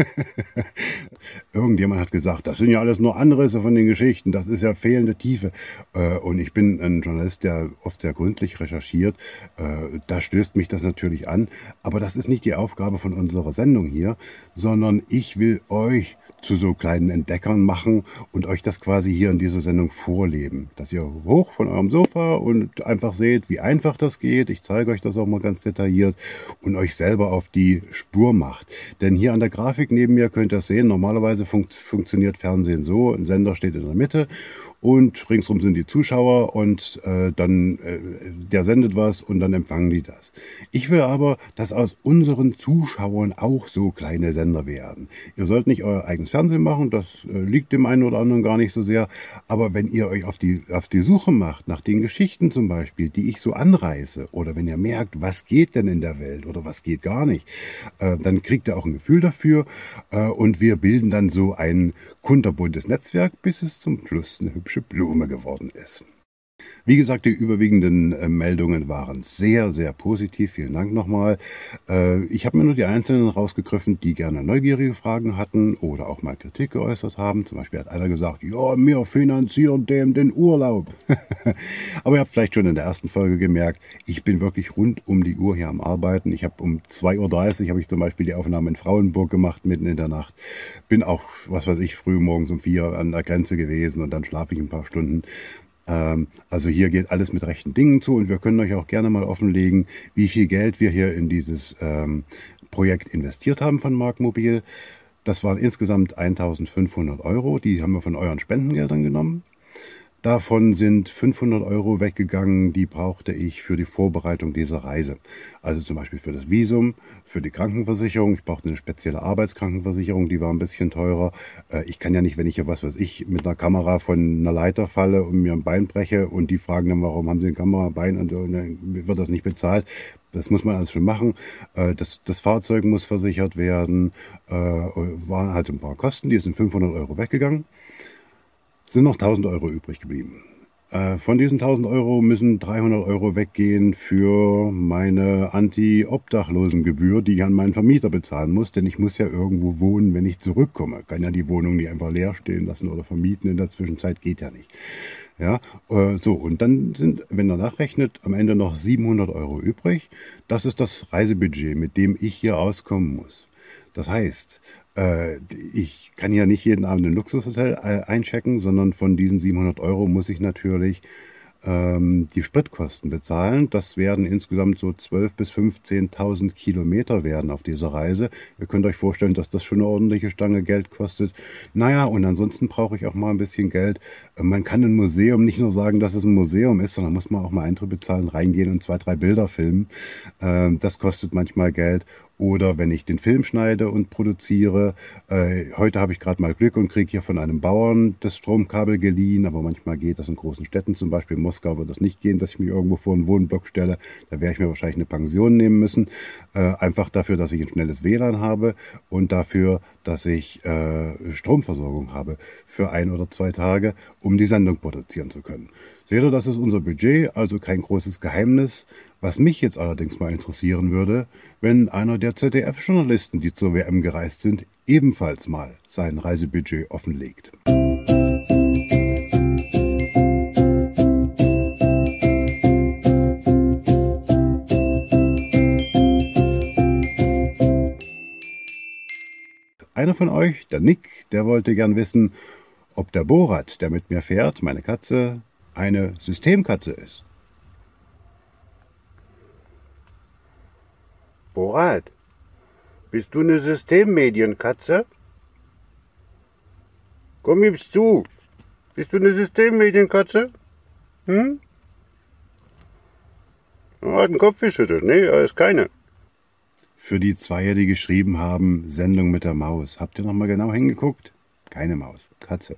Irgendjemand hat gesagt, das sind ja alles nur Anrisse von den Geschichten, das ist ja fehlende Tiefe. Äh, Und ich bin ein Journalist, der oft sehr gründlich recherchiert. Äh, Da stößt mich das natürlich an. Aber das ist nicht die Aufgabe von unserer Sendung hier, sondern ich will euch zu so kleinen Entdeckern machen und euch das quasi hier in dieser Sendung vorleben. Dass ihr hoch von eurem Sofa und einfach seht, wie einfach das geht. Ich zeige euch das auch mal ganz detailliert und euch selber auf die Spur macht. Denn hier an der Grafik neben mir könnt ihr das sehen. Normalerweise funkt, funktioniert Fernsehen so. Ein Sender steht in der Mitte und ringsrum sind die Zuschauer und äh, dann äh, der sendet was und dann empfangen die das. Ich will aber, dass aus unseren Zuschauern auch so kleine Sender werden. Ihr sollt nicht euer eigenes Fernsehen machen, das äh, liegt dem einen oder anderen gar nicht so sehr. Aber wenn ihr euch auf die, auf die Suche macht, nach den Geschichten zum Beispiel, die ich so anreiße, oder wenn ihr merkt, was geht denn in der Welt oder was geht gar nicht, äh, dann kriegt ihr auch ein Gefühl dafür äh, und wir bilden dann so ein kunterbuntes Netzwerk, bis es zum Schluss eine hübsche Blume geworden ist. Wie gesagt, die überwiegenden äh, Meldungen waren sehr, sehr positiv. Vielen Dank nochmal. Äh, ich habe mir nur die Einzelnen rausgegriffen, die gerne neugierige Fragen hatten oder auch mal Kritik geäußert haben. Zum Beispiel hat einer gesagt, ja, wir finanzieren dem den Urlaub. Aber ihr habt vielleicht schon in der ersten Folge gemerkt, ich bin wirklich rund um die Uhr hier am Arbeiten. Ich habe um zwei Uhr dreißig habe ich zum Beispiel die Aufnahme in Frauenburg gemacht, mitten in der Nacht. Bin auch, was weiß ich, früh morgens um vier an der Grenze gewesen und dann schlafe ich ein paar Stunden. Also hier geht alles mit rechten Dingen zu und wir können euch auch gerne mal offenlegen, wie viel Geld wir hier in dieses ähm, Projekt investiert haben von Markmobil. Das waren insgesamt eintausendfünfhundert Euro, die haben wir von euren Spendengeldern genommen. Davon sind fünfhundert Euro weggegangen, die brauchte ich für die Vorbereitung dieser Reise. Also zum Beispiel für das Visum, für die Krankenversicherung. Ich brauchte eine spezielle Arbeitskrankenversicherung, die war ein bisschen teurer. Ich kann ja nicht, wenn ich hier was weiß ich, mit einer Kamera von einer Leiter falle und mir ein Bein breche und die fragen dann, warum haben sie ein Kamerabein und dann wird das nicht bezahlt. Das muss man alles schon machen. Das, das Fahrzeug muss versichert werden. Waren halt ein paar Kosten, die sind fünfhundert Euro weggegangen. Sind noch tausend Euro übrig geblieben. Äh, von diesen tausend Euro müssen dreihundert Euro weggehen für meine Anti-Obdachlosengebühr, die ich an meinen Vermieter bezahlen muss, denn ich muss ja irgendwo wohnen, wenn ich zurückkomme. Kann ja die Wohnung nicht einfach leer stehen lassen oder vermieten in der Zwischenzeit, geht ja nicht. Ja, äh, so, und dann sind, wenn er nachrechnet, am Ende noch siebenhundert Euro übrig. Das ist das Reisebudget, mit dem ich hier auskommen muss. Das heißt, äh, ich kann ja nicht jeden Abend ein Luxushotel äh, einchecken, sondern von diesen siebenhundert Euro muss ich natürlich ähm, die Spritkosten bezahlen. Das werden insgesamt so zwölftausend bis fünfzehntausend Kilometer werden auf dieser Reise. Ihr könnt euch vorstellen, dass das schon eine ordentliche Stange Geld kostet. Naja, und ansonsten brauche ich auch mal ein bisschen Geld. Äh, man kann ein Museum nicht nur sagen, dass es ein Museum ist, sondern muss man auch mal Eintritt bezahlen, reingehen und zwei, drei Bilder filmen. Äh, das kostet manchmal Geld. Oder wenn ich den Film schneide und produziere. Äh, heute habe ich gerade mal Glück und kriege hier von einem Bauern das Stromkabel geliehen, aber manchmal geht das in großen Städten, zum Beispiel in Moskau wird das nicht gehen, dass ich mich irgendwo vor einen Wohnblock stelle. Da werde ich mir wahrscheinlich eine Pension nehmen müssen. Äh, einfach dafür, dass ich ein schnelles W L A N habe und dafür, dass ich äh, Stromversorgung habe für ein oder zwei Tage, um die Sendung produzieren zu können. Seht ihr, das ist unser Budget, also kein großes Geheimnis. Was mich jetzt allerdings mal interessieren würde, wenn einer der Z D F-Journalisten, die zur W M gereist sind, ebenfalls mal sein Reisebudget offenlegt. Einer von euch, der Nick, der wollte gern wissen, ob der Borat, der mit mir fährt, meine Katze, eine Systemkatze ist. Borat, bist du eine Systemmedienkatze? Komm, gib's zu. Bist du eine Systemmedienkatze? Hm? Er hat den Kopf geschüttelt. Nee, er ist keine. Für die Zweier, die geschrieben haben, Sendung mit der Maus. Habt ihr noch mal genau hingeguckt? Keine Maus, Katze.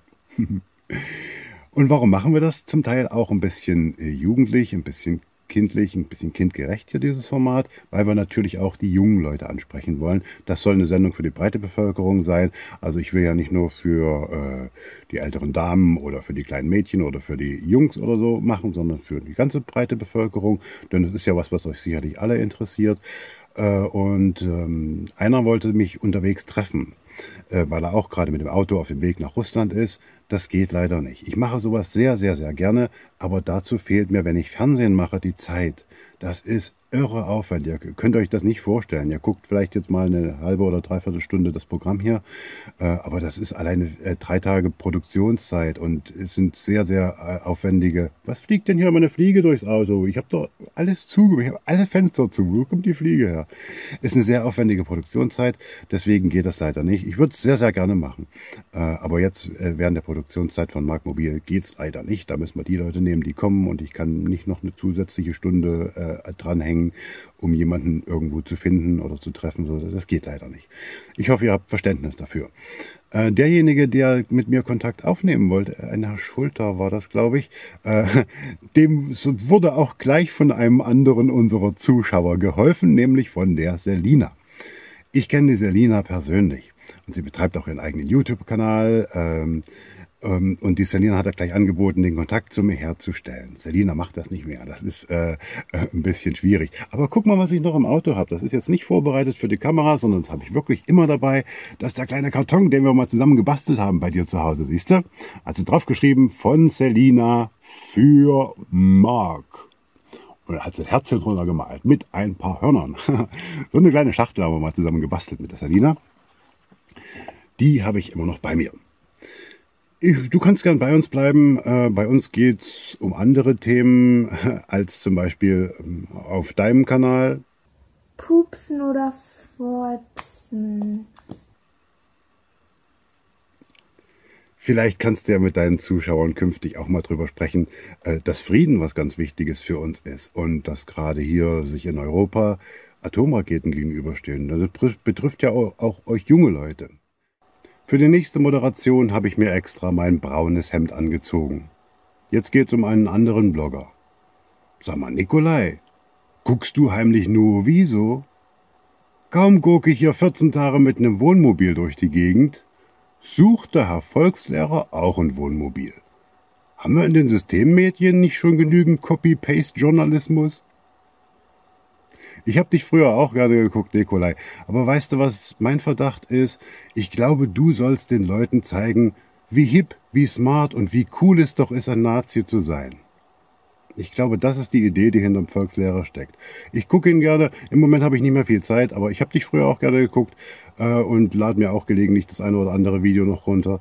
Und warum machen wir das? Zum Teil auch ein bisschen äh, jugendlich, ein bisschen kindlich, ein bisschen kindgerecht hier dieses Format, weil wir natürlich auch die jungen Leute ansprechen wollen. Das soll eine Sendung für die breite Bevölkerung sein. Also ich will ja nicht nur für äh, die älteren Damen oder für die kleinen Mädchen oder für die Jungs oder so machen, sondern für die ganze breite Bevölkerung. Denn es ist ja was, was euch sicherlich alle interessiert. Äh, und ähm, einer wollte mich unterwegs treffen, äh, weil er auch gerade mit dem Auto auf dem Weg nach Russland ist. Das geht leider nicht. Ich mache sowas sehr, sehr, sehr gerne, aber dazu fehlt mir, wenn ich Fernsehen mache, die Zeit. Das ist irre aufwendig. Ihr könnt euch das nicht vorstellen. Ihr guckt vielleicht jetzt mal eine halbe oder dreiviertel Stunde das Programm hier, äh, aber das ist alleine äh, drei Tage Produktionszeit und es sind sehr, sehr äh, aufwendige... Was fliegt denn hier meine Fliege durchs Auto? Ich habe doch alles zu, ich habe alle Fenster zu. Wo kommt die Fliege her? Ist eine sehr aufwendige Produktionszeit, deswegen geht das leider nicht. Ich würde es sehr, sehr gerne machen, äh, aber jetzt äh, während der Produktionszeit von Mark Mobil geht es leider nicht. Da müssen wir die Leute nehmen, die kommen und ich kann nicht noch eine zusätzliche Stunde äh, dranhängen, um jemanden irgendwo zu finden oder zu treffen. Das geht leider nicht. Ich hoffe, ihr habt Verständnis dafür. Äh, derjenige, der mit mir Kontakt aufnehmen wollte, ein Herr Schulter war das, glaube ich, äh, dem wurde auch gleich von einem anderen unserer Zuschauer geholfen, nämlich von der Selina. Ich kenne die Selina persönlich und sie betreibt auch ihren eigenen YouTube-Kanal. Ähm, ähm, und die Selina hat ja gleich angeboten, den Kontakt zu mir herzustellen. Selina macht das nicht mehr, das ist äh, äh, ein bisschen schwierig. Aber guck mal, was ich noch im Auto habe. Das ist jetzt nicht vorbereitet für die Kamera, sondern das habe ich wirklich immer dabei. Das ist der kleine Karton, den wir mal zusammen gebastelt haben bei dir zu Hause, siehst du? Also drauf geschrieben von Selina für Mark. Und da hat sie ein Herzchen drunter gemalt mit ein paar Hörnern. So eine kleine Schachtel haben wir mal zusammen gebastelt mit der Selina. Die habe ich immer noch bei mir. Ich, du kannst gern bei uns bleiben. Äh, bei uns geht es um andere Themen als zum Beispiel ähm, auf deinem Kanal. Pupsen oder Furzen. Vielleicht kannst du ja mit deinen Zuschauern künftig auch mal drüber sprechen, äh, dass Frieden was ganz Wichtiges für uns ist und dass gerade hier sich in Europa Atomraketen gegenüberstehen. Das betrifft ja auch, auch euch junge Leute. Für die nächste Moderation habe ich mir extra mein braunes Hemd angezogen. Jetzt geht's um einen anderen Blogger. Sag mal, Nikolai, guckst du heimlich nur wieso? Kaum gucke ich hier vierzehn Tage mit einem Wohnmobil durch die Gegend, sucht der Herr Volkslehrer auch ein Wohnmobil. Haben wir in den Systemmedien nicht schon genügend Copy-Paste-Journalismus? Ich habe dich früher auch gerne geguckt, Nikolai. Aber weißt du, was mein Verdacht ist? Ich glaube, du sollst den Leuten zeigen, wie hip, wie smart und wie cool es doch ist, ein Nazi zu sein. Ich glaube, das ist die Idee, die hinterm Volkslehrer steckt. Ich gucke ihn gerne. Im Moment habe ich nicht mehr viel Zeit, aber ich habe dich früher auch gerne geguckt äh, und lade mir auch gelegentlich das eine oder andere Video noch runter.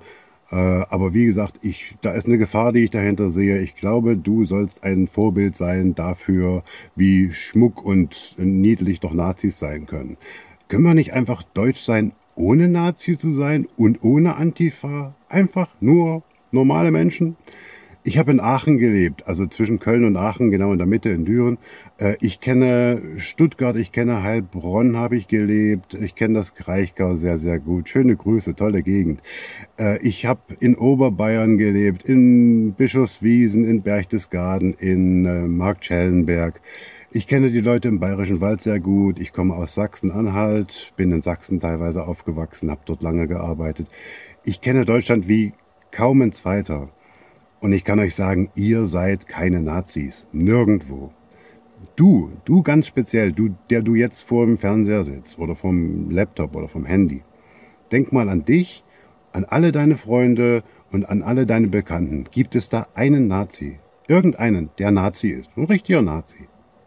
Äh, aber wie gesagt, ich, da ist eine Gefahr, die ich dahinter sehe. Ich glaube, du sollst ein Vorbild sein dafür, wie schmuck und niedlich doch Nazis sein können. Können wir nicht einfach deutsch sein, ohne Nazi zu sein und ohne Antifa? Einfach nur normale Menschen? Ich habe in Aachen gelebt, also zwischen Köln und Aachen, genau in der Mitte in Düren. Äh, ich kenne Stuttgart, ich kenne Heilbronn, habe ich gelebt. Ich kenne das Kraichgau sehr, sehr gut. Schöne Grüße, tolle Gegend. Äh, ich habe in Oberbayern gelebt, in Bischofswiesen, in Berchtesgaden, in äh, Marktschellenberg. Ich kenne die Leute im Bayerischen Wald sehr gut. Ich komme aus Sachsen-Anhalt, bin in Sachsen teilweise aufgewachsen, habe dort lange gearbeitet. Ich kenne Deutschland wie kaum ein zweiter. Und ich kann euch sagen, ihr seid keine Nazis. Nirgendwo. Du, du ganz speziell, du, der du jetzt vor dem Fernseher sitzt oder vom Laptop oder vom Handy. Denk mal an dich, an alle deine Freunde und an alle deine Bekannten. Gibt es da einen Nazi? Irgendeinen, der Nazi ist. Ein richtiger Nazi.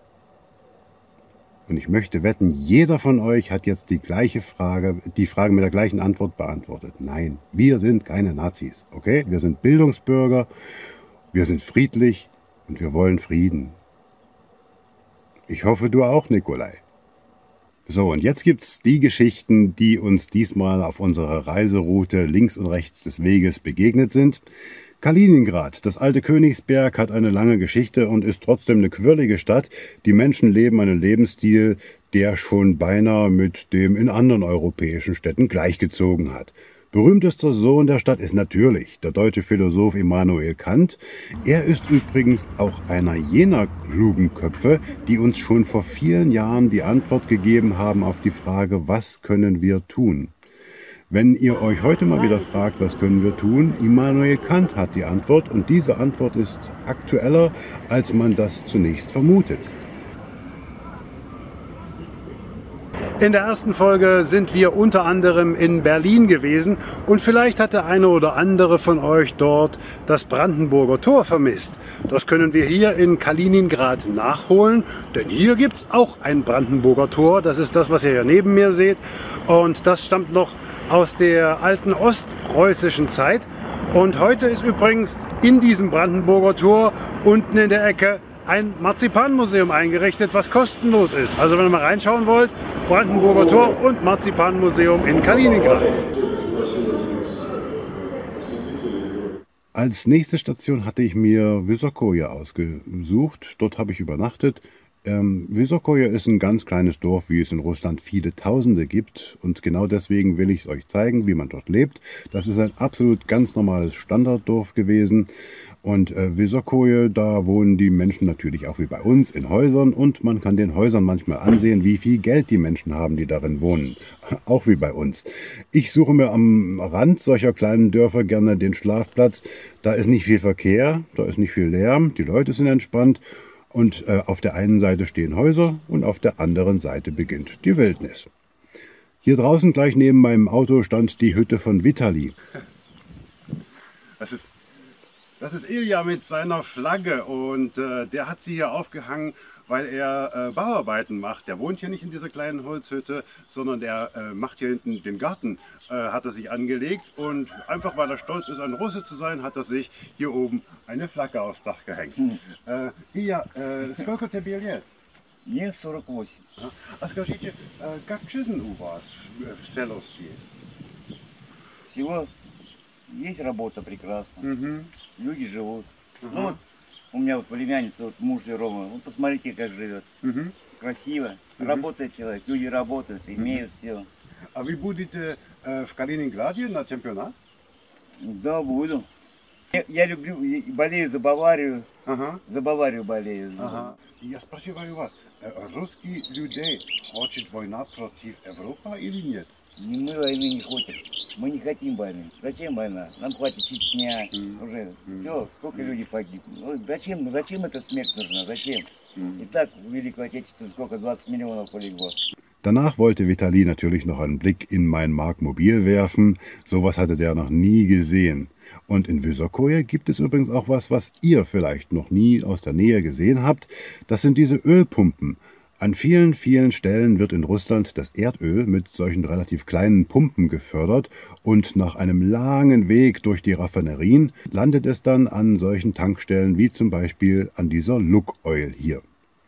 Und ich möchte wetten, jeder von euch hat jetzt die gleiche Frage, die Frage mit der gleichen Antwort beantwortet. Nein, wir sind keine Nazis, okay? Wir sind Bildungsbürger, wir sind friedlich und wir wollen Frieden. Ich hoffe, du auch, Nikolai. So, und jetzt gibt's die Geschichten, die uns diesmal auf unserer Reiseroute links und rechts des Weges begegnet sind. Kaliningrad, das alte Königsberg, hat eine lange Geschichte und ist trotzdem eine quirlige Stadt. Die Menschen leben einen Lebensstil, der schon beinahe mit dem in anderen europäischen Städten gleichgezogen hat. Berühmtester Sohn der Stadt ist natürlich der deutsche Philosoph Immanuel Kant. Er ist übrigens auch einer jener klugen Köpfe, die uns schon vor vielen Jahren die Antwort gegeben haben auf die Frage, was können wir tun? Wenn ihr euch heute mal wieder fragt, was können wir tun, Immanuel Kant hat die Antwort und diese Antwort ist aktueller, als man das zunächst vermutet. In der ersten Folge sind wir unter anderem in Berlin gewesen und vielleicht hat der eine oder andere von euch dort das Brandenburger Tor vermisst. Das können wir hier in Kaliningrad nachholen, denn hier gibt es auch ein Brandenburger Tor. Das ist das, was ihr hier neben mir seht und das stammt noch aus der alten ostpreußischen Zeit. Und heute ist übrigens in diesem Brandenburger Tor unten in der Ecke ein Marzipanmuseum eingerichtet, was kostenlos ist. Also wenn ihr mal reinschauen wollt, Brandenburger Tor und Marzipanmuseum in Kaliningrad. Als nächste Station hatte ich mir Wysokoje ausgesucht. Dort habe ich übernachtet. Ähm, Wysokoje ist ein ganz kleines Dorf, wie es in Russland viele Tausende gibt. Und genau deswegen will ich es euch zeigen, wie man dort lebt. Das ist ein absolut ganz normales Standarddorf gewesen. Und äh, Wysokoje, da wohnen die Menschen natürlich auch wie bei uns in Häusern. Und man kann den Häusern manchmal ansehen, wie viel Geld die Menschen haben, die darin wohnen. Auch wie bei uns. Ich suche mir am Rand solcher kleinen Dörfer gerne den Schlafplatz. Da ist nicht viel Verkehr, da ist nicht viel Lärm, die Leute sind entspannt. Und äh, auf der einen Seite stehen Häuser und auf der anderen Seite beginnt die Wildnis. Hier draußen gleich neben meinem Auto stand die Hütte von Vitali. Das ist, das ist Ilja mit seiner Flagge und äh, der hat sie hier aufgehangen, weil er äh, Bauarbeiten macht. Der wohnt hier nicht in dieser kleinen Holzhütte, sondern der äh, macht hier hinten den Garten, äh, hat er sich angelegt und einfach weil er stolz ist, ein Russe zu sein, hat er sich hier oben eine Flagge aufs Dach gehängt. Hm. Äh, Ilja, äh, сколько тебе лет? Мне сорок восемь. А скажите, как жизнь у вас в Селовске? Всего есть работа прекрасно, Угу. люди живут. Ага. Ну вот у меня вот племянница, вот муж Рома, вот посмотрите, как живет. Угу. Красиво, Мгм. работает человек, люди работают, имеют все. А вы будете э, в Калининграде на чемпионат? Да, буду. Я, я люблю, и болею за Баварию, Ага. за Баварию болею. Ага. Я спрашиваю вас, э, русские люди хотят война против Европы или нет? Не, мы войны не хотим, мы не хотим войны. Зачем война? Нам хватит Чечня, Мгм. уже Мгм. все, сколько Мгм. людей погибло. Ну, зачем, ну зачем эта смерть нужна, зачем? Mhm. И так в Великую Отечественную сколько, двадцать миллионов полегло. Danach wollte Vitali natürlich noch einen Blick in mein Mark Mobil werfen. Sowas hatte der noch nie gesehen. Und in Wysokoje gibt es übrigens auch was, was ihr vielleicht noch nie aus der Nähe gesehen habt. Das sind diese Ölpumpen. An vielen, vielen Stellen wird in Russland das Erdöl mit solchen relativ kleinen Pumpen gefördert und nach einem langen Weg durch die Raffinerien landet es dann an solchen Tankstellen wie zum Beispiel an dieser Lukoil hier.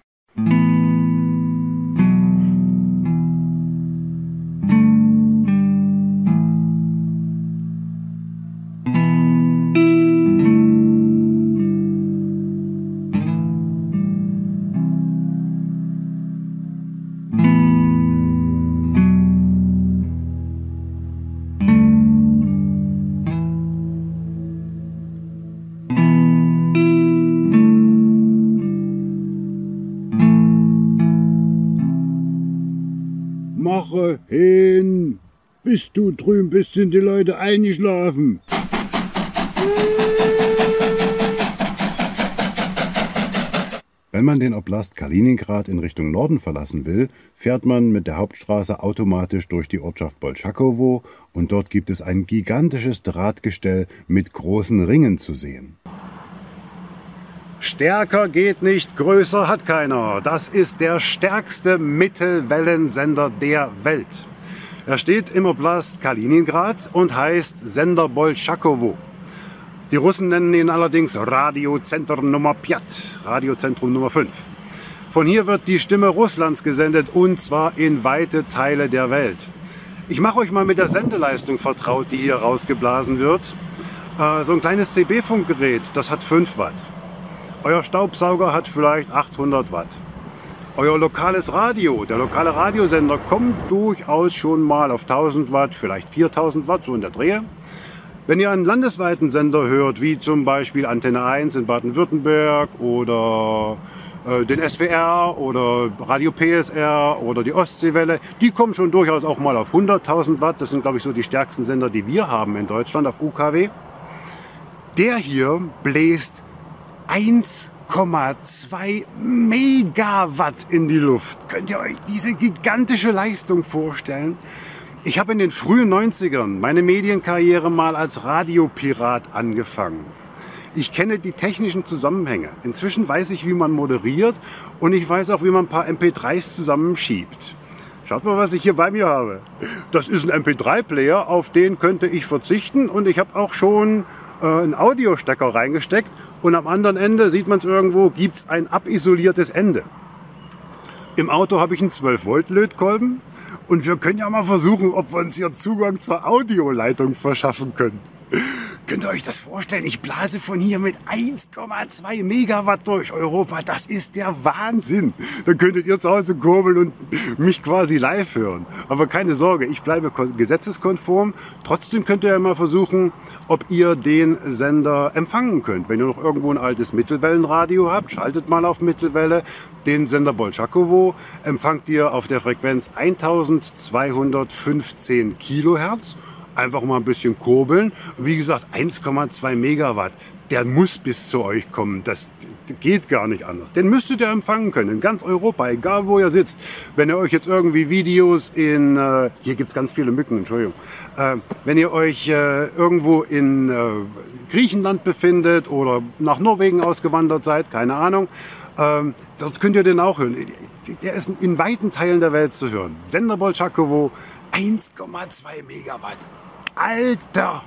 Mache hin! Bis du drüben bist, sind die Leute eingeschlafen. Wenn man den Oblast Kaliningrad in Richtung Norden verlassen will, fährt man mit der Hauptstraße automatisch durch die Ortschaft Bolschakowo und dort gibt es ein gigantisches Drahtgestell mit großen Ringen zu sehen. Stärker geht nicht, größer hat keiner. Das ist der stärkste Mittelwellensender der Welt. Er steht im Oblast Kaliningrad und heißt Sender Bolschakowo. Die Russen nennen ihn allerdings Radiozentrum Nummer Piat, Radiozentrum Nummer fünf. Von hier wird die Stimme Russlands gesendet und zwar in weite Teile der Welt. Ich mache euch mal mit der Sendeleistung vertraut, die hier rausgeblasen wird. Äh, so ein kleines C B-Funkgerät, das hat fünf Watt. Euer Staubsauger hat vielleicht achthundert Watt. Euer lokales Radio, der lokale Radiosender, kommt durchaus schon mal auf tausend Watt, vielleicht viertausend Watt, so in der Drehe. Wenn ihr einen landesweiten Sender hört, wie zum Beispiel Antenne eins in Baden-Württemberg oder äh, den S W R oder Radio P S R oder die Ostseewelle, die kommen schon durchaus auch mal auf hunderttausend Watt. Das sind, glaube ich, so die stärksten Sender, die wir haben in Deutschland auf U K W. Der hier bläst eins Komma zwei Megawatt in die Luft. Könnt ihr euch diese gigantische Leistung vorstellen? Ich habe in den frühen neunzigern meine Medienkarriere mal als Radiopirat angefangen. Ich kenne die technischen Zusammenhänge. Inzwischen weiß ich, wie man moderiert und ich weiß auch, wie man ein paar M P dreis zusammenschiebt. Schaut mal, was ich hier bei mir habe. Das ist ein M P drei Player, auf den könnte ich verzichten und ich habe auch schon äh, einen Audiostecker reingesteckt und am anderen Ende, sieht man es irgendwo, gibt es ein abisoliertes Ende. Im Auto habe ich einen zwölf Volt Lötkolben. Und wir können ja mal versuchen, ob wir uns hier Zugang zur Audioleitung verschaffen können. Könnt ihr euch das vorstellen? Ich blase von hier mit eins Komma zwei Megawatt durch Europa. Das ist der Wahnsinn. Dann könntet ihr zu Hause kurbeln und mich quasi live hören. Aber keine Sorge, ich bleibe gesetzeskonform. Trotzdem könnt ihr ja mal versuchen, ob ihr den Sender empfangen könnt. Wenn ihr noch irgendwo ein altes Mittelwellenradio habt, schaltet mal auf Mittelwelle. Den Sender Bolschakowo empfangt ihr auf der Frequenz eintausendzweihundertfünfzehn Kilohertz. Einfach mal ein bisschen kurbeln. Wie gesagt, eins Komma zwei Megawatt. Der muss bis zu euch kommen. Das geht gar nicht anders. Den müsstet ihr empfangen können. In ganz Europa, egal wo ihr sitzt. Wenn ihr euch jetzt irgendwie Videos in... Äh, hier gibt es ganz viele Mücken, Entschuldigung. Äh, wenn ihr euch äh, irgendwo in äh, Griechenland befindet oder nach Norwegen ausgewandert seid, keine Ahnung, äh, dort könnt ihr den auch hören. Der ist in weiten Teilen der Welt zu hören. Sender Bolschakowo, eins Komma zwei Megawatt. Alter!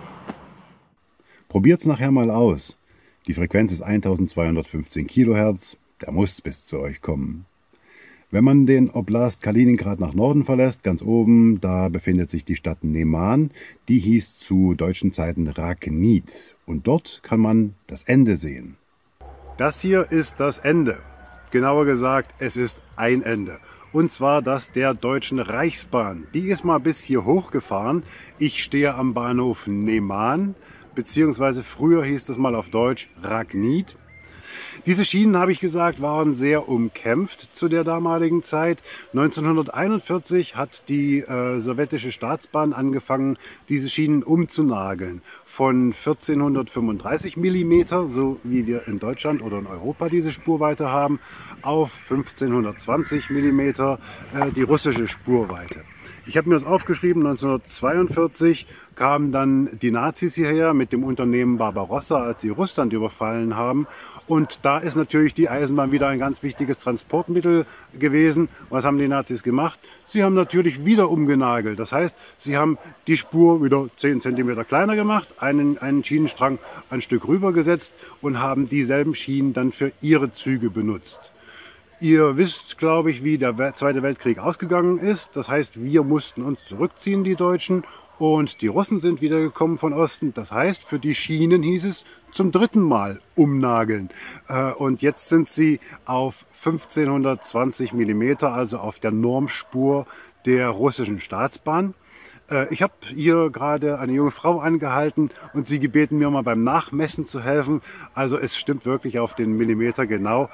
Probiert's nachher mal aus. Die Frequenz ist eintausendzweihundertfünfzehn Kilohertz. Der muss bis zu euch kommen. Wenn man den Oblast Kaliningrad nach Norden verlässt, ganz oben, da befindet sich die Stadt Neman. Die hieß zu deutschen Zeiten Ragnit. Und dort kann man das Ende sehen. Das hier ist das Ende. Genauer gesagt, es ist ein Ende. Und zwar das der Deutschen Reichsbahn. Die ist mal bis hier hochgefahren. Ich stehe am Bahnhof Neman, beziehungsweise früher hieß das mal auf Deutsch Ragnit. Diese Schienen, habe ich gesagt, waren sehr umkämpft zu der damaligen Zeit. neunzehnhunderteinundvierzig hat die äh, sowjetische Staatsbahn angefangen, diese Schienen umzunageln. Von vierzehnhundertfünfunddreißig Millimeter, so wie wir in Deutschland oder in Europa diese Spurweite haben, auf fünfzehnhundertzwanzig Millimeter äh, die russische Spurweite. Ich habe mir das aufgeschrieben, neunzehnhundertzweiundvierzig kamen dann die Nazis hierher mit dem Unternehmen Barbarossa, als sie Russland überfallen haben. Und da ist natürlich die Eisenbahn wieder ein ganz wichtiges Transportmittel gewesen. Was haben die Nazis gemacht? Sie haben natürlich wieder umgenagelt. Das heißt, sie haben die Spur wieder zehn Zentimeter kleiner gemacht, einen, einen Schienenstrang ein Stück rübergesetzt und haben dieselben Schienen dann für ihre Züge benutzt. Ihr wisst, glaube ich, wie der Zweite Weltkrieg ausgegangen ist. Das heißt, wir mussten uns zurückziehen, die Deutschen. Und die Russen sind wieder gekommen von Osten. Das heißt, für die Schienen hieß es zum dritten Mal umnageln. Und jetzt sind sie auf fünfzehnhundertzwanzig Millimeter, also auf der Normspur der russischen Staatsbahn. Ich habe hier gerade eine junge Frau angehalten und sie gebeten, mir mal beim Nachmessen zu helfen. Also es stimmt wirklich auf den Millimeter genau.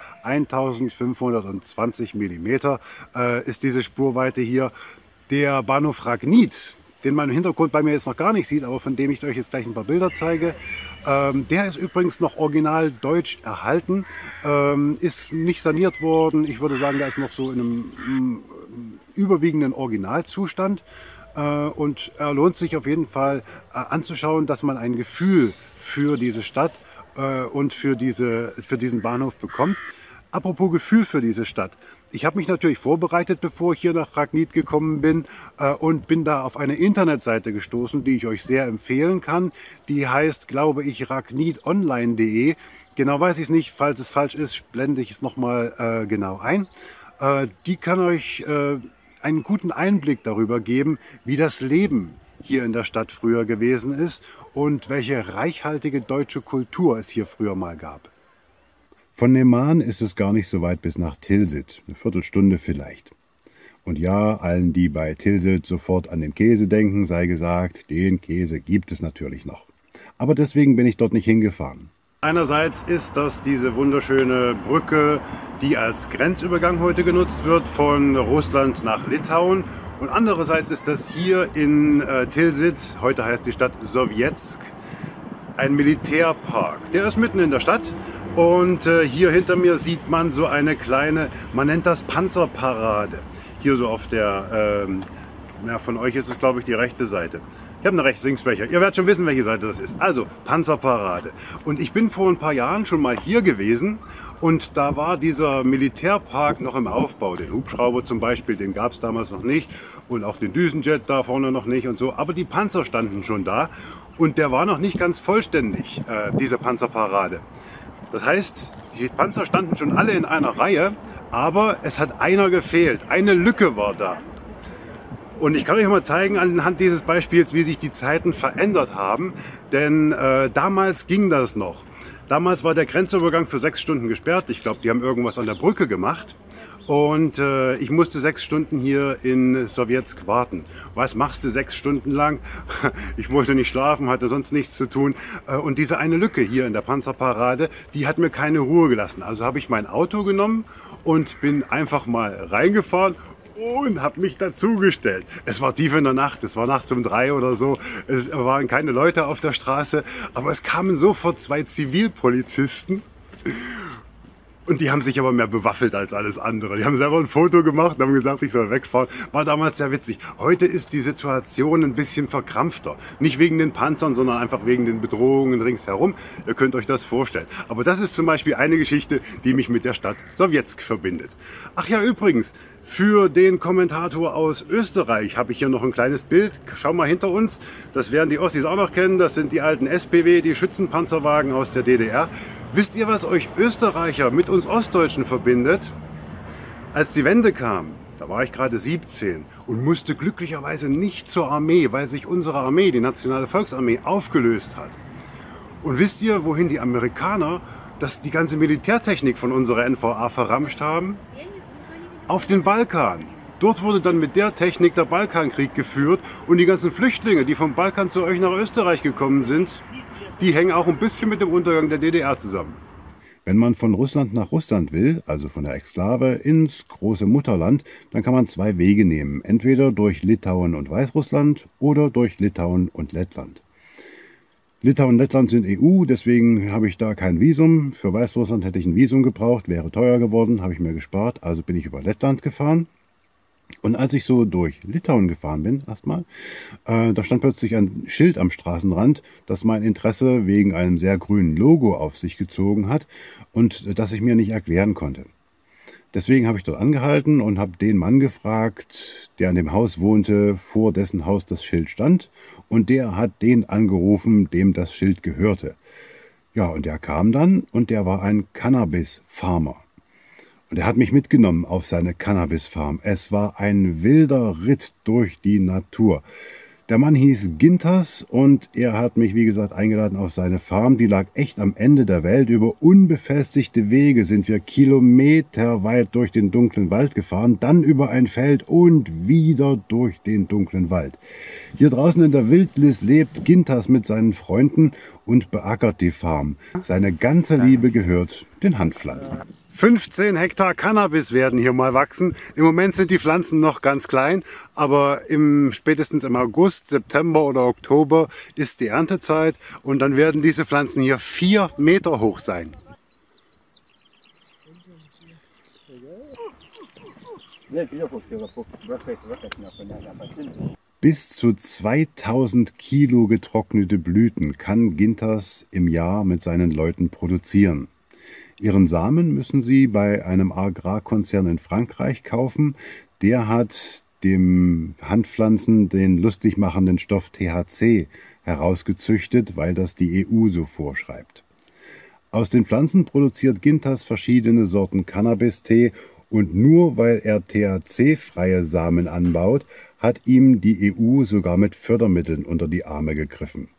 eintausendfünfhundertzwanzig Millimeter äh, ist diese Spurweite hier. Der Bahnhof Ragnit, den man im Hintergrund bei mir jetzt noch gar nicht sieht, aber von dem ich euch jetzt gleich ein paar Bilder zeige, ähm, der ist übrigens noch original deutsch erhalten, ähm, ist nicht saniert worden. Ich würde sagen, der ist noch so in einem m, überwiegenden Originalzustand. Und er lohnt sich auf jeden Fall anzuschauen, dass man ein Gefühl für diese Stadt und für, diese, für diesen Bahnhof bekommt. Apropos Gefühl für diese Stadt. Ich habe mich natürlich vorbereitet, bevor ich hier nach Ragnit gekommen bin und bin da auf eine Internetseite gestoßen, die ich euch sehr empfehlen kann. Die heißt, glaube ich, ragnitonline punkt de. Genau weiß ich es nicht. Falls es falsch ist, blende ich es nochmal äh, genau ein. Äh, die kann euch äh, einen guten Einblick darüber geben, wie das Leben hier in der Stadt früher gewesen ist und welche reichhaltige deutsche Kultur es hier früher mal gab. Von Neman ist es gar nicht so weit bis nach Tilsit, eine Viertelstunde vielleicht. Und ja, allen, die bei Tilsit sofort an den Käse denken, sei gesagt, den Käse gibt es natürlich noch. Aber deswegen bin ich dort nicht hingefahren. Einerseits ist das diese wunderschöne Brücke, die als Grenzübergang heute genutzt wird von Russland nach Litauen. Und andererseits ist das hier in äh, Tilsit, heute heißt die Stadt Sowjetsk, ein Militärpark. Der ist mitten in der Stadt und äh, hier hinter mir sieht man so eine kleine, man nennt das Panzerparade. Hier so auf der, ähm, na, von euch ist es glaube ich die rechte Seite. Ich habe eine rechte Linksfläche. Ihr werdet schon wissen, welche Seite das ist. Also, Panzerparade. Und ich bin vor ein paar Jahren schon mal hier gewesen und da war dieser Militärpark noch im Aufbau. Den Hubschrauber zum Beispiel, den gab es damals noch nicht und auch den Düsenjet da vorne noch nicht und so. Aber die Panzer standen schon da und der war noch nicht ganz vollständig, äh, diese Panzerparade. Das heißt, die Panzer standen schon alle in einer Reihe, aber es hat einer gefehlt. Eine Lücke war da. Und ich kann euch mal zeigen anhand dieses Beispiels, wie sich die Zeiten verändert haben. Denn äh, damals ging das noch. Damals war der Grenzübergang für sechs Stunden gesperrt. Ich glaube, die haben irgendwas an der Brücke gemacht. Und äh, ich musste sechs Stunden hier in Sowjetsk warten. Was machst du sechs Stunden lang? Ich wollte nicht schlafen, hatte sonst nichts zu tun. Äh, und diese eine Lücke hier in der Panzerparade, die hat mir keine Ruhe gelassen. Also habe ich mein Auto genommen und bin einfach mal reingefahren und habe mich dazugestellt. Es war tief in der Nacht, es war nachts um drei oder so. Es waren keine Leute auf der Straße, aber es kamen sofort zwei Zivilpolizisten. Und die haben sich aber mehr bewaffnet als alles andere. Die haben selber ein Foto gemacht und haben gesagt, ich soll wegfahren. War damals sehr witzig. Heute ist die Situation ein bisschen verkrampfter. Nicht wegen den Panzern, sondern einfach wegen den Bedrohungen ringsherum. Ihr könnt euch das vorstellen. Aber das ist zum Beispiel eine Geschichte, die mich mit der Stadt Sowjetsk verbindet. Ach ja, übrigens, für den Kommentator aus Österreich habe ich hier noch ein kleines Bild. Schau mal hinter uns. Das werden die Ossis auch noch kennen. Das sind die alten S P W, die Schützenpanzerwagen aus der D D R. Wisst ihr, was euch Österreicher mit uns Ostdeutschen verbindet? Als die Wende kam, da war ich gerade siebzehn und musste glücklicherweise nicht zur Armee, weil sich unsere Armee, die Nationale Volksarmee, aufgelöst hat. Und wisst ihr, wohin die Amerikaner das, die ganze Militärtechnik von unserer N V A verramscht haben? Auf den Balkan. Dort wurde dann mit der Technik der Balkankrieg geführt und die ganzen Flüchtlinge, die vom Balkan zu euch nach Österreich gekommen sind, die hängen auch ein bisschen mit dem Untergang der D D R zusammen. Wenn man von Russland nach Russland will, also von der Exklave ins große Mutterland, dann kann man zwei Wege nehmen. Entweder durch Litauen und Weißrussland oder durch Litauen und Lettland. Litauen und Lettland sind E U, deswegen habe ich da kein Visum. Für Weißrussland hätte ich ein Visum gebraucht, wäre teuer geworden, habe ich mir gespart, also bin ich über Lettland gefahren. Und als ich so durch Litauen gefahren bin, erstmal, äh, da stand plötzlich ein Schild am Straßenrand, das mein Interesse wegen einem sehr grünen Logo auf sich gezogen hat und äh, das ich mir nicht erklären konnte. Deswegen habe ich dort angehalten und habe den Mann gefragt, der an dem Haus wohnte, vor dessen Haus das Schild stand. Und der hat den angerufen, dem das Schild gehörte. Ja, und der kam dann und der war ein Cannabis-Farmer. Und er hat mich mitgenommen auf seine Cannabis-Farm. Es war ein wilder Ritt durch die Natur. Der Mann hieß Gintas und er hat mich, wie gesagt, eingeladen auf seine Farm. Die lag echt am Ende der Welt. Über unbefestigte Wege sind wir kilometerweit durch den dunklen Wald gefahren, dann über ein Feld und wieder durch den dunklen Wald. Hier draußen in der Wildnis lebt Gintas mit seinen Freunden und beackert die Farm. Seine ganze Liebe gehört den Handpflanzen. fünfzehn Hektar Cannabis werden hier mal wachsen. Im Moment sind die Pflanzen noch ganz klein, aber im, spätestens im August, September oder Oktober ist die Erntezeit und dann werden diese Pflanzen hier vier Meter hoch sein. Bis zu zweitausend Kilo getrocknete Blüten kann Gintas im Jahr mit seinen Leuten produzieren. Ihren Samen müssen Sie bei einem Agrarkonzern in Frankreich kaufen. Der hat dem Handpflanzen den lustig machenden Stoff T H C herausgezüchtet, weil das die E U so vorschreibt. Aus den Pflanzen produziert Gintas verschiedene Sorten Cannabis-Tee und nur weil er T H C-freie Samen anbaut, hat ihm die E U sogar mit Fördermitteln unter die Arme gegriffen.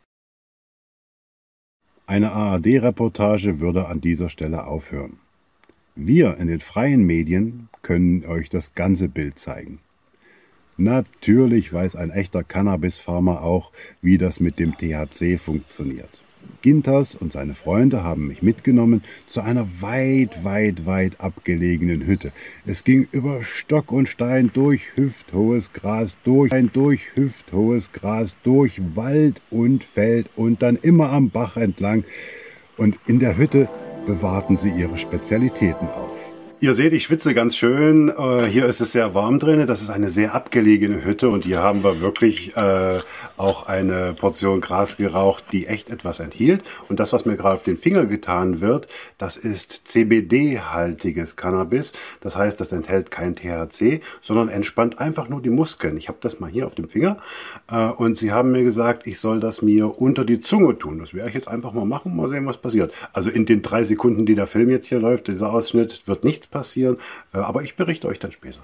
Eine A R D-Reportage würde an dieser Stelle aufhören. Wir in den freien Medien können euch das ganze Bild zeigen. Natürlich weiß ein echter Cannabis-Farmer auch, wie das mit dem T H C funktioniert. Gintas und seine Freunde haben mich mitgenommen zu einer weit, weit, weit abgelegenen Hütte. Es ging über Stock und Stein, durch hüfthohes Gras, durch ein durch hüfthohes Gras, durch Wald und Feld und dann immer am Bach entlang. Und in der Hütte bewahrten sie ihre Spezialitäten auf. Ihr seht, ich schwitze ganz schön. Äh, hier ist es sehr warm drin. Das ist eine sehr abgelegene Hütte und hier haben wir wirklich äh, auch eine Portion Gras geraucht, die echt etwas enthielt. Und das, was mir gerade auf den Finger getan wird, das ist C B D-haltiges Cannabis. Das heißt, das enthält kein T H C, sondern entspannt einfach nur die Muskeln. Ich habe das mal hier auf dem Finger äh, und sie haben mir gesagt, ich soll das mir unter die Zunge tun. Das werde ich jetzt einfach mal machen, mal sehen, was passiert. Also in den drei Sekunden, die der Film jetzt hier läuft, dieser Ausschnitt, wird nichts passieren, aber ich berichte euch dann später.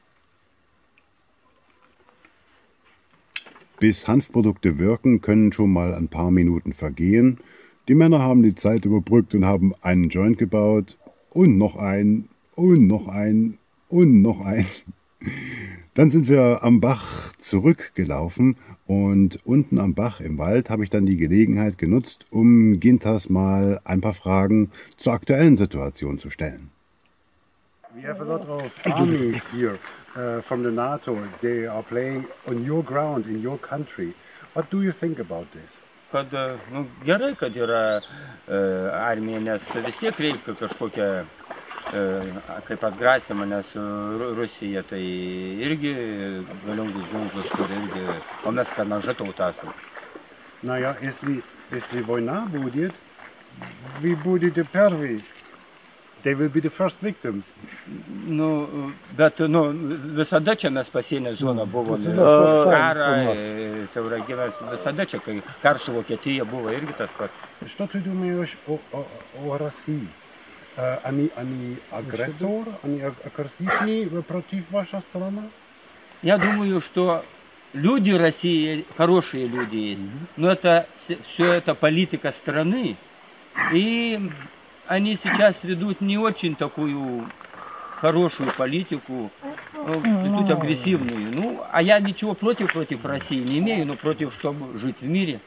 Bis Hanfprodukte wirken, können schon mal ein paar Minuten vergehen. Die Männer haben die Zeit überbrückt und haben einen Joint gebaut und noch einen und noch einen und noch einen. Dann sind wir am Bach zurückgelaufen und unten am Bach im Wald habe ich dann die Gelegenheit genutzt, um Gintas mal ein paar Fragen zur aktuellen Situation zu stellen. We have a lot of armies here uh, from the NATO. They are playing on your ground, in your country. What do you think about this? Kad, nu, gerai, kad yra e, armija, nes vis tiek reikia kažkokią, e, kaip atgrasymą, nes Rusija tai irgi galingus ginklus turi irgi, o mes kad maža tauta esame. Naja, если, если война будет, вы будете первые. They will be the first victims. Nu, bet nu, visada čia mes pasienio zoną buvome. Karą, Tauragė, mes visada čia, kai kar su Vokietija buvo irgi tas pats. Что ты думаешь о, о, о России? Они, они агрессор, они агрессивны против вашей страны? Я думаю, что люди России, хорошие люди есть, но это все это политика страны. И они сейчас ведут не очень такую хорошую политику, чуть агрессивную. Ну, а я ничего против против России не имею, но против, чтобы жить в мире.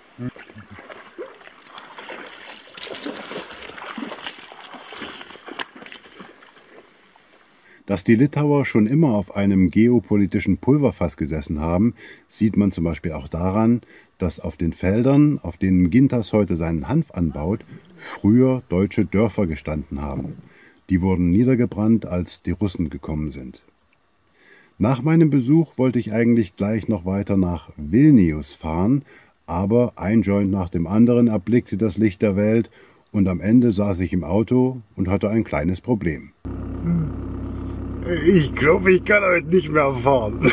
Dass die Litauer schon immer auf einem geopolitischen Pulverfass gesessen haben, sieht man zum Beispiel auch daran, dass auf den Feldern, auf denen Gintas heute seinen Hanf anbaut, früher deutsche Dörfer gestanden haben. Die wurden niedergebrannt, als die Russen gekommen sind. Nach meinem Besuch wollte ich eigentlich gleich noch weiter nach Vilnius fahren, aber ein Joint nach dem anderen erblickte das Licht der Welt und am Ende saß ich im Auto und hatte ein kleines Problem. Ich glaube, ich kann heute nicht mehr fahren.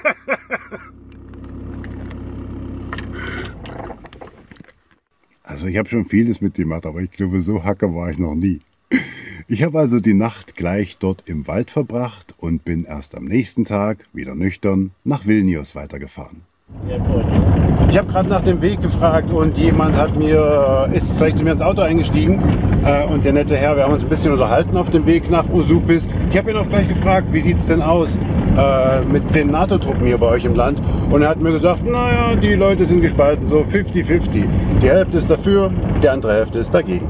Also ich habe schon vieles mitgemacht, aber ich glaube, so hacke war ich noch nie. Ich habe also die Nacht gleich dort im Wald verbracht und bin erst am nächsten Tag, wieder nüchtern, nach Vilnius weitergefahren. Ich habe gerade nach dem Weg gefragt und jemand hat mir, ist gleich zu mir ins Auto eingestiegen äh, und der nette Herr, wir haben uns ein bisschen unterhalten auf dem Weg nach Usupis. Ich habe ihn auch gleich gefragt, wie sieht es denn aus äh, mit den NATO-Truppen hier bei euch im Land, und er hat mir gesagt, naja, die Leute sind gespalten, so fünfzig fünfzig. Die Hälfte ist dafür, die andere Hälfte ist dagegen.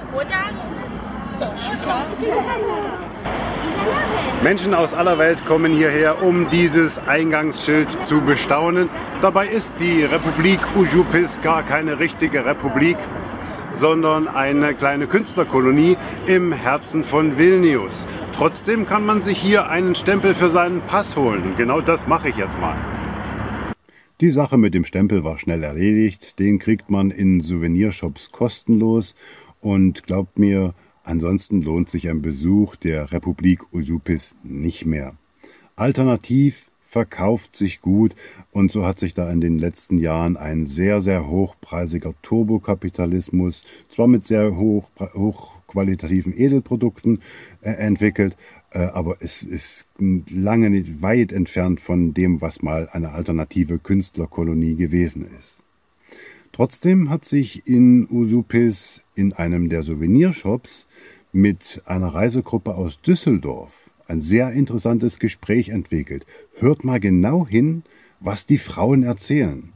Menschen aus aller Welt kommen hierher, um dieses Eingangsschild zu bestaunen. Dabei ist die Republik Užupis gar keine richtige Republik, sondern eine kleine Künstlerkolonie im Herzen von Vilnius. Trotzdem kann man sich hier einen Stempel für seinen Pass holen und genau das mache ich jetzt mal. Die Sache mit dem Stempel war schnell erledigt. Den kriegt man in Souvenirshops kostenlos und glaubt mir, ansonsten lohnt sich ein Besuch der Republik Užupis nicht mehr. Alternativ verkauft sich gut und so hat sich da in den letzten Jahren ein sehr, sehr hochpreisiger Turbokapitalismus, zwar mit sehr hoch, hochqualitativen Edelprodukten äh, entwickelt, äh, aber es ist lange nicht weit entfernt von dem, was mal eine alternative Künstlerkolonie gewesen ist. Trotzdem hat sich in Užupis in einem der Souvenirshops mit einer Reisegruppe aus Düsseldorf ein sehr interessantes Gespräch entwickelt. Hört mal genau hin, was die Frauen erzählen.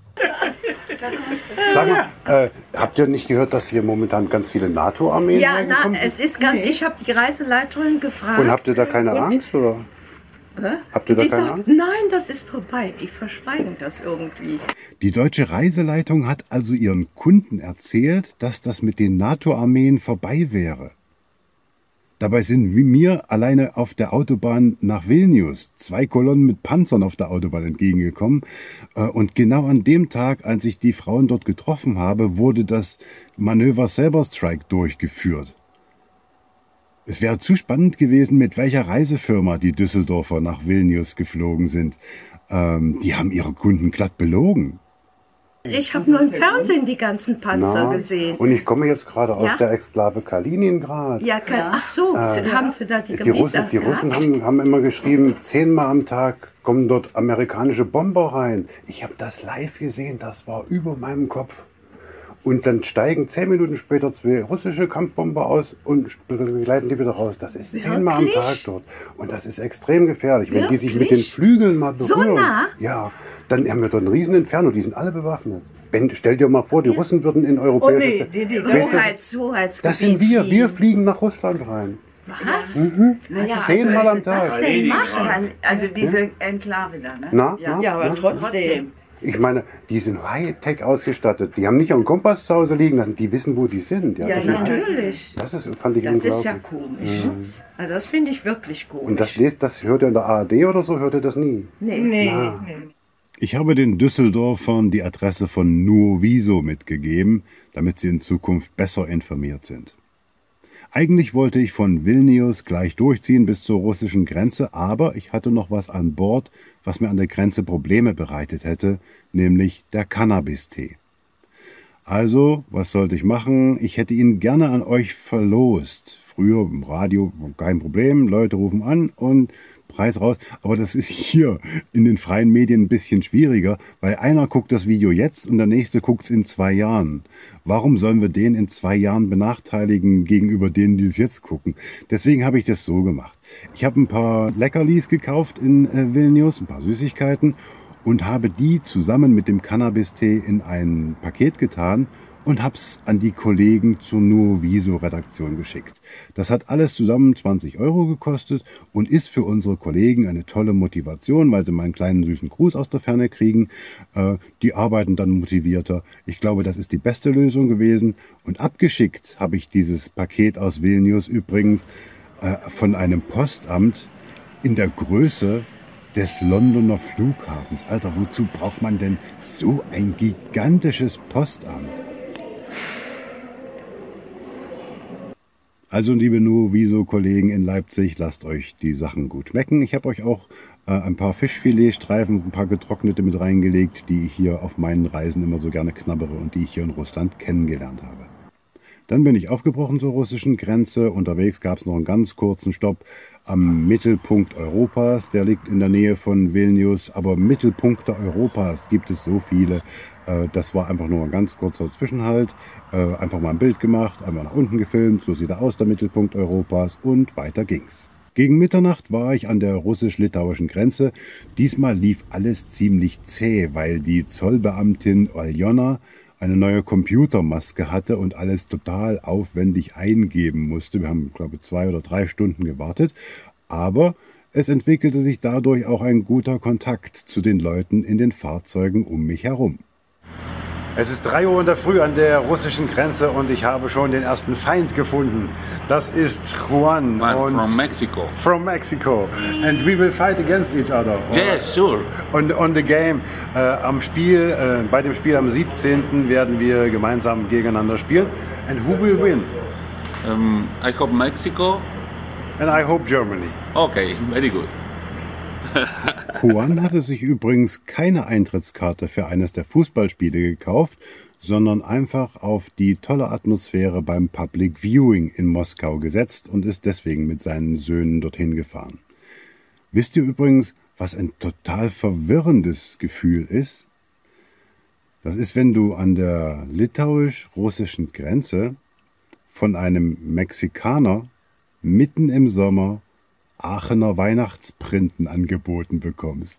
Sag mal, äh, habt ihr nicht gehört, dass hier momentan ganz viele NATO-Armeen Ja, na, sind? es ist ganz, ich habe die Reiseleiterin gefragt. Und habt ihr da keine und, Angst, oder? Äh? Habt ihr da die keine sagt, Angst? nein, das ist vorbei, die verschweigen das irgendwie. Die deutsche Reiseleitung hat also ihren Kunden erzählt, dass das mit den NATO-Armeen vorbei wäre. Dabei sind wie mir alleine auf der Autobahn nach Vilnius zwei Kolonnen mit Panzern auf der Autobahn entgegengekommen. Und genau an dem Tag, als ich die Frauen dort getroffen habe, wurde das Manöver Saberstrike durchgeführt. Es wäre zu spannend gewesen, mit welcher Reisefirma die Düsseldorfer nach Vilnius geflogen sind. Ähm, die haben ihre Kunden glatt belogen. Ich habe nur im Fernsehen die ganzen Panzer Na, gesehen. und ich komme jetzt gerade aus Ja? der Exklave Kaliningrad. Ja, kann, ach so, Äh, haben sie da die Die Russen, die Russen haben, haben immer geschrieben, zehnmal am Tag kommen dort amerikanische Bomber rein. Ich habe das live gesehen, das war über meinem Kopf. Und dann steigen zehn Minuten später zwei russische Kampfbomber aus und gleiten die wieder raus. Das ist zehnmal am Wirklich? Tag dort. Und das ist extrem gefährlich. Wenn die sich mit den Wirklich? Flügeln mal So berühren, nah? ja, dann haben wir dort einen riesen Inferno. Die sind alle bewaffnet. Wenn, stell dir mal vor, die Russen würden in europäische... Oh nee, nee, nee. Weißt du, Hoheits, Hoheitsgebiet das sind wir. fliegen. Wir fliegen nach Russland rein. Was? Mhm. Naja, Zehnmal am Tag. Was denn machen? Also diese Enklave da, ne? Na, ja, na, ja, aber na. trotzdem. Ich meine, die sind Hightech ausgestattet. Die haben nicht einen Kompass zu Hause liegen lassen. Die wissen, wo die sind. Ja, das, ist, natürlich. das ist, fand ich Das unglaublich. ist ja komisch. Also das finde ich wirklich komisch. Und das, lest, das hört ihr in der A R D oder so, hört ihr das nie? nee. Nee, Na. nee. Ich habe den Düsseldorfern die Adresse von Nuoviso mitgegeben, damit sie in Zukunft besser informiert sind. Eigentlich wollte ich von Vilnius gleich durchziehen bis zur russischen Grenze, aber ich hatte noch was an Bord, was mir an der Grenze Probleme bereitet hätte, nämlich der Cannabis-Tee. Also, was sollte ich machen? Ich hätte ihn gerne an euch verlost. Früher im Radio, kein Problem, Leute rufen an und Preis raus. Aber das ist hier in den freien Medien ein bisschen schwieriger, weil einer guckt das Video jetzt und der nächste guckt es in zwei Jahren. Warum sollen wir den in zwei Jahren benachteiligen gegenüber denen, die es jetzt gucken? Deswegen habe ich das so gemacht. Ich habe ein paar Leckerlis gekauft in äh, Vilnius, ein paar Süßigkeiten und habe die zusammen mit dem Cannabis-Tee in ein Paket getan und habe es an die Kollegen zur Nuoviso-Redaktion geschickt. Das hat alles zusammen zwanzig Euro gekostet und ist für unsere Kollegen eine tolle Motivation, weil sie mal einen kleinen süßen Gruß aus der Ferne kriegen. Äh, die arbeiten dann motivierter. Ich glaube, das ist die beste Lösung gewesen. Und abgeschickt habe ich dieses Paket aus Vilnius übrigens äh, von einem Postamt in der Größe des Londoner Flughafens. Alter, wozu braucht man denn so ein gigantisches Postamt? Also, liebe Nuoviso-Kollegen in Leipzig, lasst euch die Sachen gut schmecken. Ich habe euch auch äh, ein paar Fischfiletstreifen, ein paar getrocknete mit reingelegt, die ich hier auf meinen Reisen immer so gerne knabbere und die ich hier in Russland kennengelernt habe. Dann bin ich aufgebrochen zur russischen Grenze. Unterwegs gab es noch einen ganz kurzen Stopp am Mittelpunkt Europas. Der liegt in der Nähe von Vilnius, aber Mittelpunkte Europas gibt es so viele. Das war einfach nur ein ganz kurzer Zwischenhalt. Einfach mal ein Bild gemacht, einmal nach unten gefilmt. So sieht er aus, der Mittelpunkt Europas. Und weiter ging's. Gegen Mitternacht war ich an der russisch-litauischen Grenze. Diesmal lief alles ziemlich zäh, weil die Zollbeamtin Aljona eine neue Computermaske hatte und alles total aufwendig eingeben musste. Wir haben, glaube ich, zwei oder drei Stunden gewartet. Aber es entwickelte sich dadurch auch ein guter Kontakt zu den Leuten in den Fahrzeugen um mich herum. Es ist drei Uhr in der Früh an der russischen Grenze und ich habe schon den ersten Feind gefunden. Das ist Juan. One und from Mexico. From Mexico. And we will fight against each other. Yeah, sure. On, on the game. Äh, am Spiel, äh, bei dem Spiel am siebzehnten werden wir gemeinsam gegeneinander spielen. And who will win? Um, I hope Mexico. And I hope Germany. Okay, very good. Juan hatte sich übrigens keine Eintrittskarte für eines der Fußballspiele gekauft, sondern einfach auf die tolle Atmosphäre beim Public Viewing in Moskau gesetzt und ist deswegen mit seinen Söhnen dorthin gefahren. Wisst ihr übrigens, was ein total verwirrendes Gefühl ist? Das ist, wenn du an der litauisch-russischen Grenze von einem Mexikaner mitten im Sommer Aachener Weihnachtsprinten angeboten bekommst.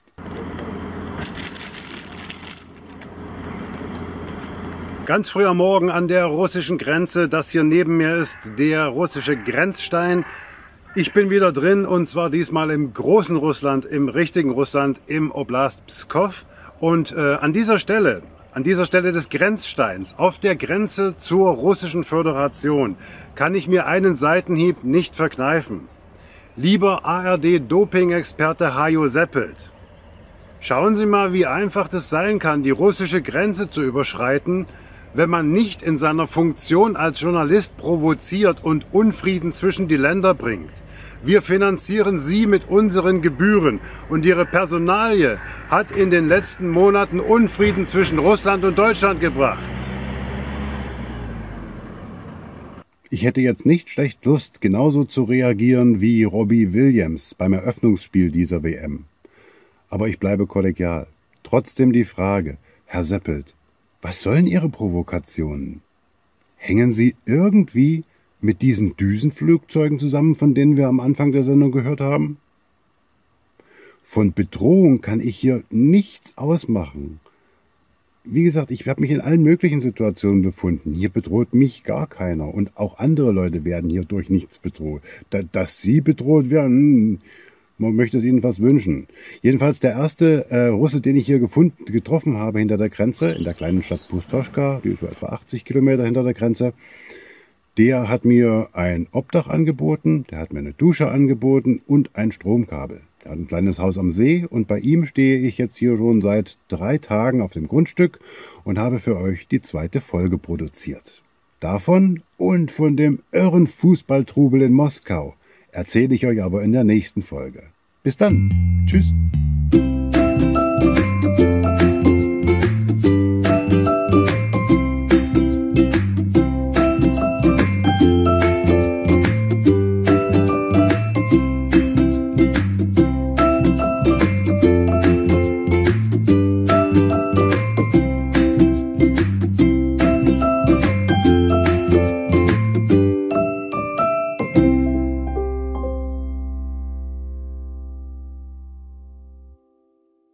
Ganz früh am Morgen an der russischen Grenze, das hier neben mir ist der russische Grenzstein. Ich bin wieder drin und zwar diesmal im großen Russland, im richtigen Russland, im Oblast Pskow. Und äh, an dieser Stelle, an dieser Stelle des Grenzsteins, auf der Grenze zur Russischen Föderation, kann ich mir einen Seitenhieb nicht verkneifen. Lieber A R D-Doping-Experte Hajo Seppelt, schauen Sie mal, wie einfach das sein kann, die russische Grenze zu überschreiten, wenn man nicht in seiner Funktion als Journalist provoziert und Unfrieden zwischen die Länder bringt. Wir finanzieren Sie mit unseren Gebühren und Ihre Personalie hat in den letzten Monaten Unfrieden zwischen Russland und Deutschland gebracht. Ich hätte jetzt nicht schlecht Lust, genauso zu reagieren wie Robbie Williams beim Eröffnungsspiel dieser W M. Aber ich bleibe kollegial. Trotzdem die Frage, Herr Seppelt, was sollen Ihre Provokationen? Hängen Sie irgendwie mit diesen Düsenflugzeugen zusammen, von denen wir am Anfang der Sendung gehört haben? Von Bedrohung kann ich hier nichts ausmachen. Wie gesagt, ich habe mich in allen möglichen Situationen befunden. Hier bedroht mich gar keiner. Und auch andere Leute werden hier durch nichts bedroht. Da, dass sie bedroht werden, man möchte es ihnen fast wünschen. Jedenfalls der erste äh, Russe, den ich hier gefunden, getroffen habe hinter der Grenze, in der kleinen Stadt Pustoschka, die ist so etwa achtzig Kilometer hinter der Grenze, der hat mir ein Obdach angeboten, der hat mir eine Dusche angeboten und ein Stromkabel. Er hat ein kleines Haus am See und bei ihm stehe ich jetzt hier schon seit drei Tagen auf dem Grundstück und habe für euch die zweite Folge produziert. Davon und von dem irren Fußballtrubel in Moskau erzähle ich euch aber in der nächsten Folge. Bis dann. Tschüss.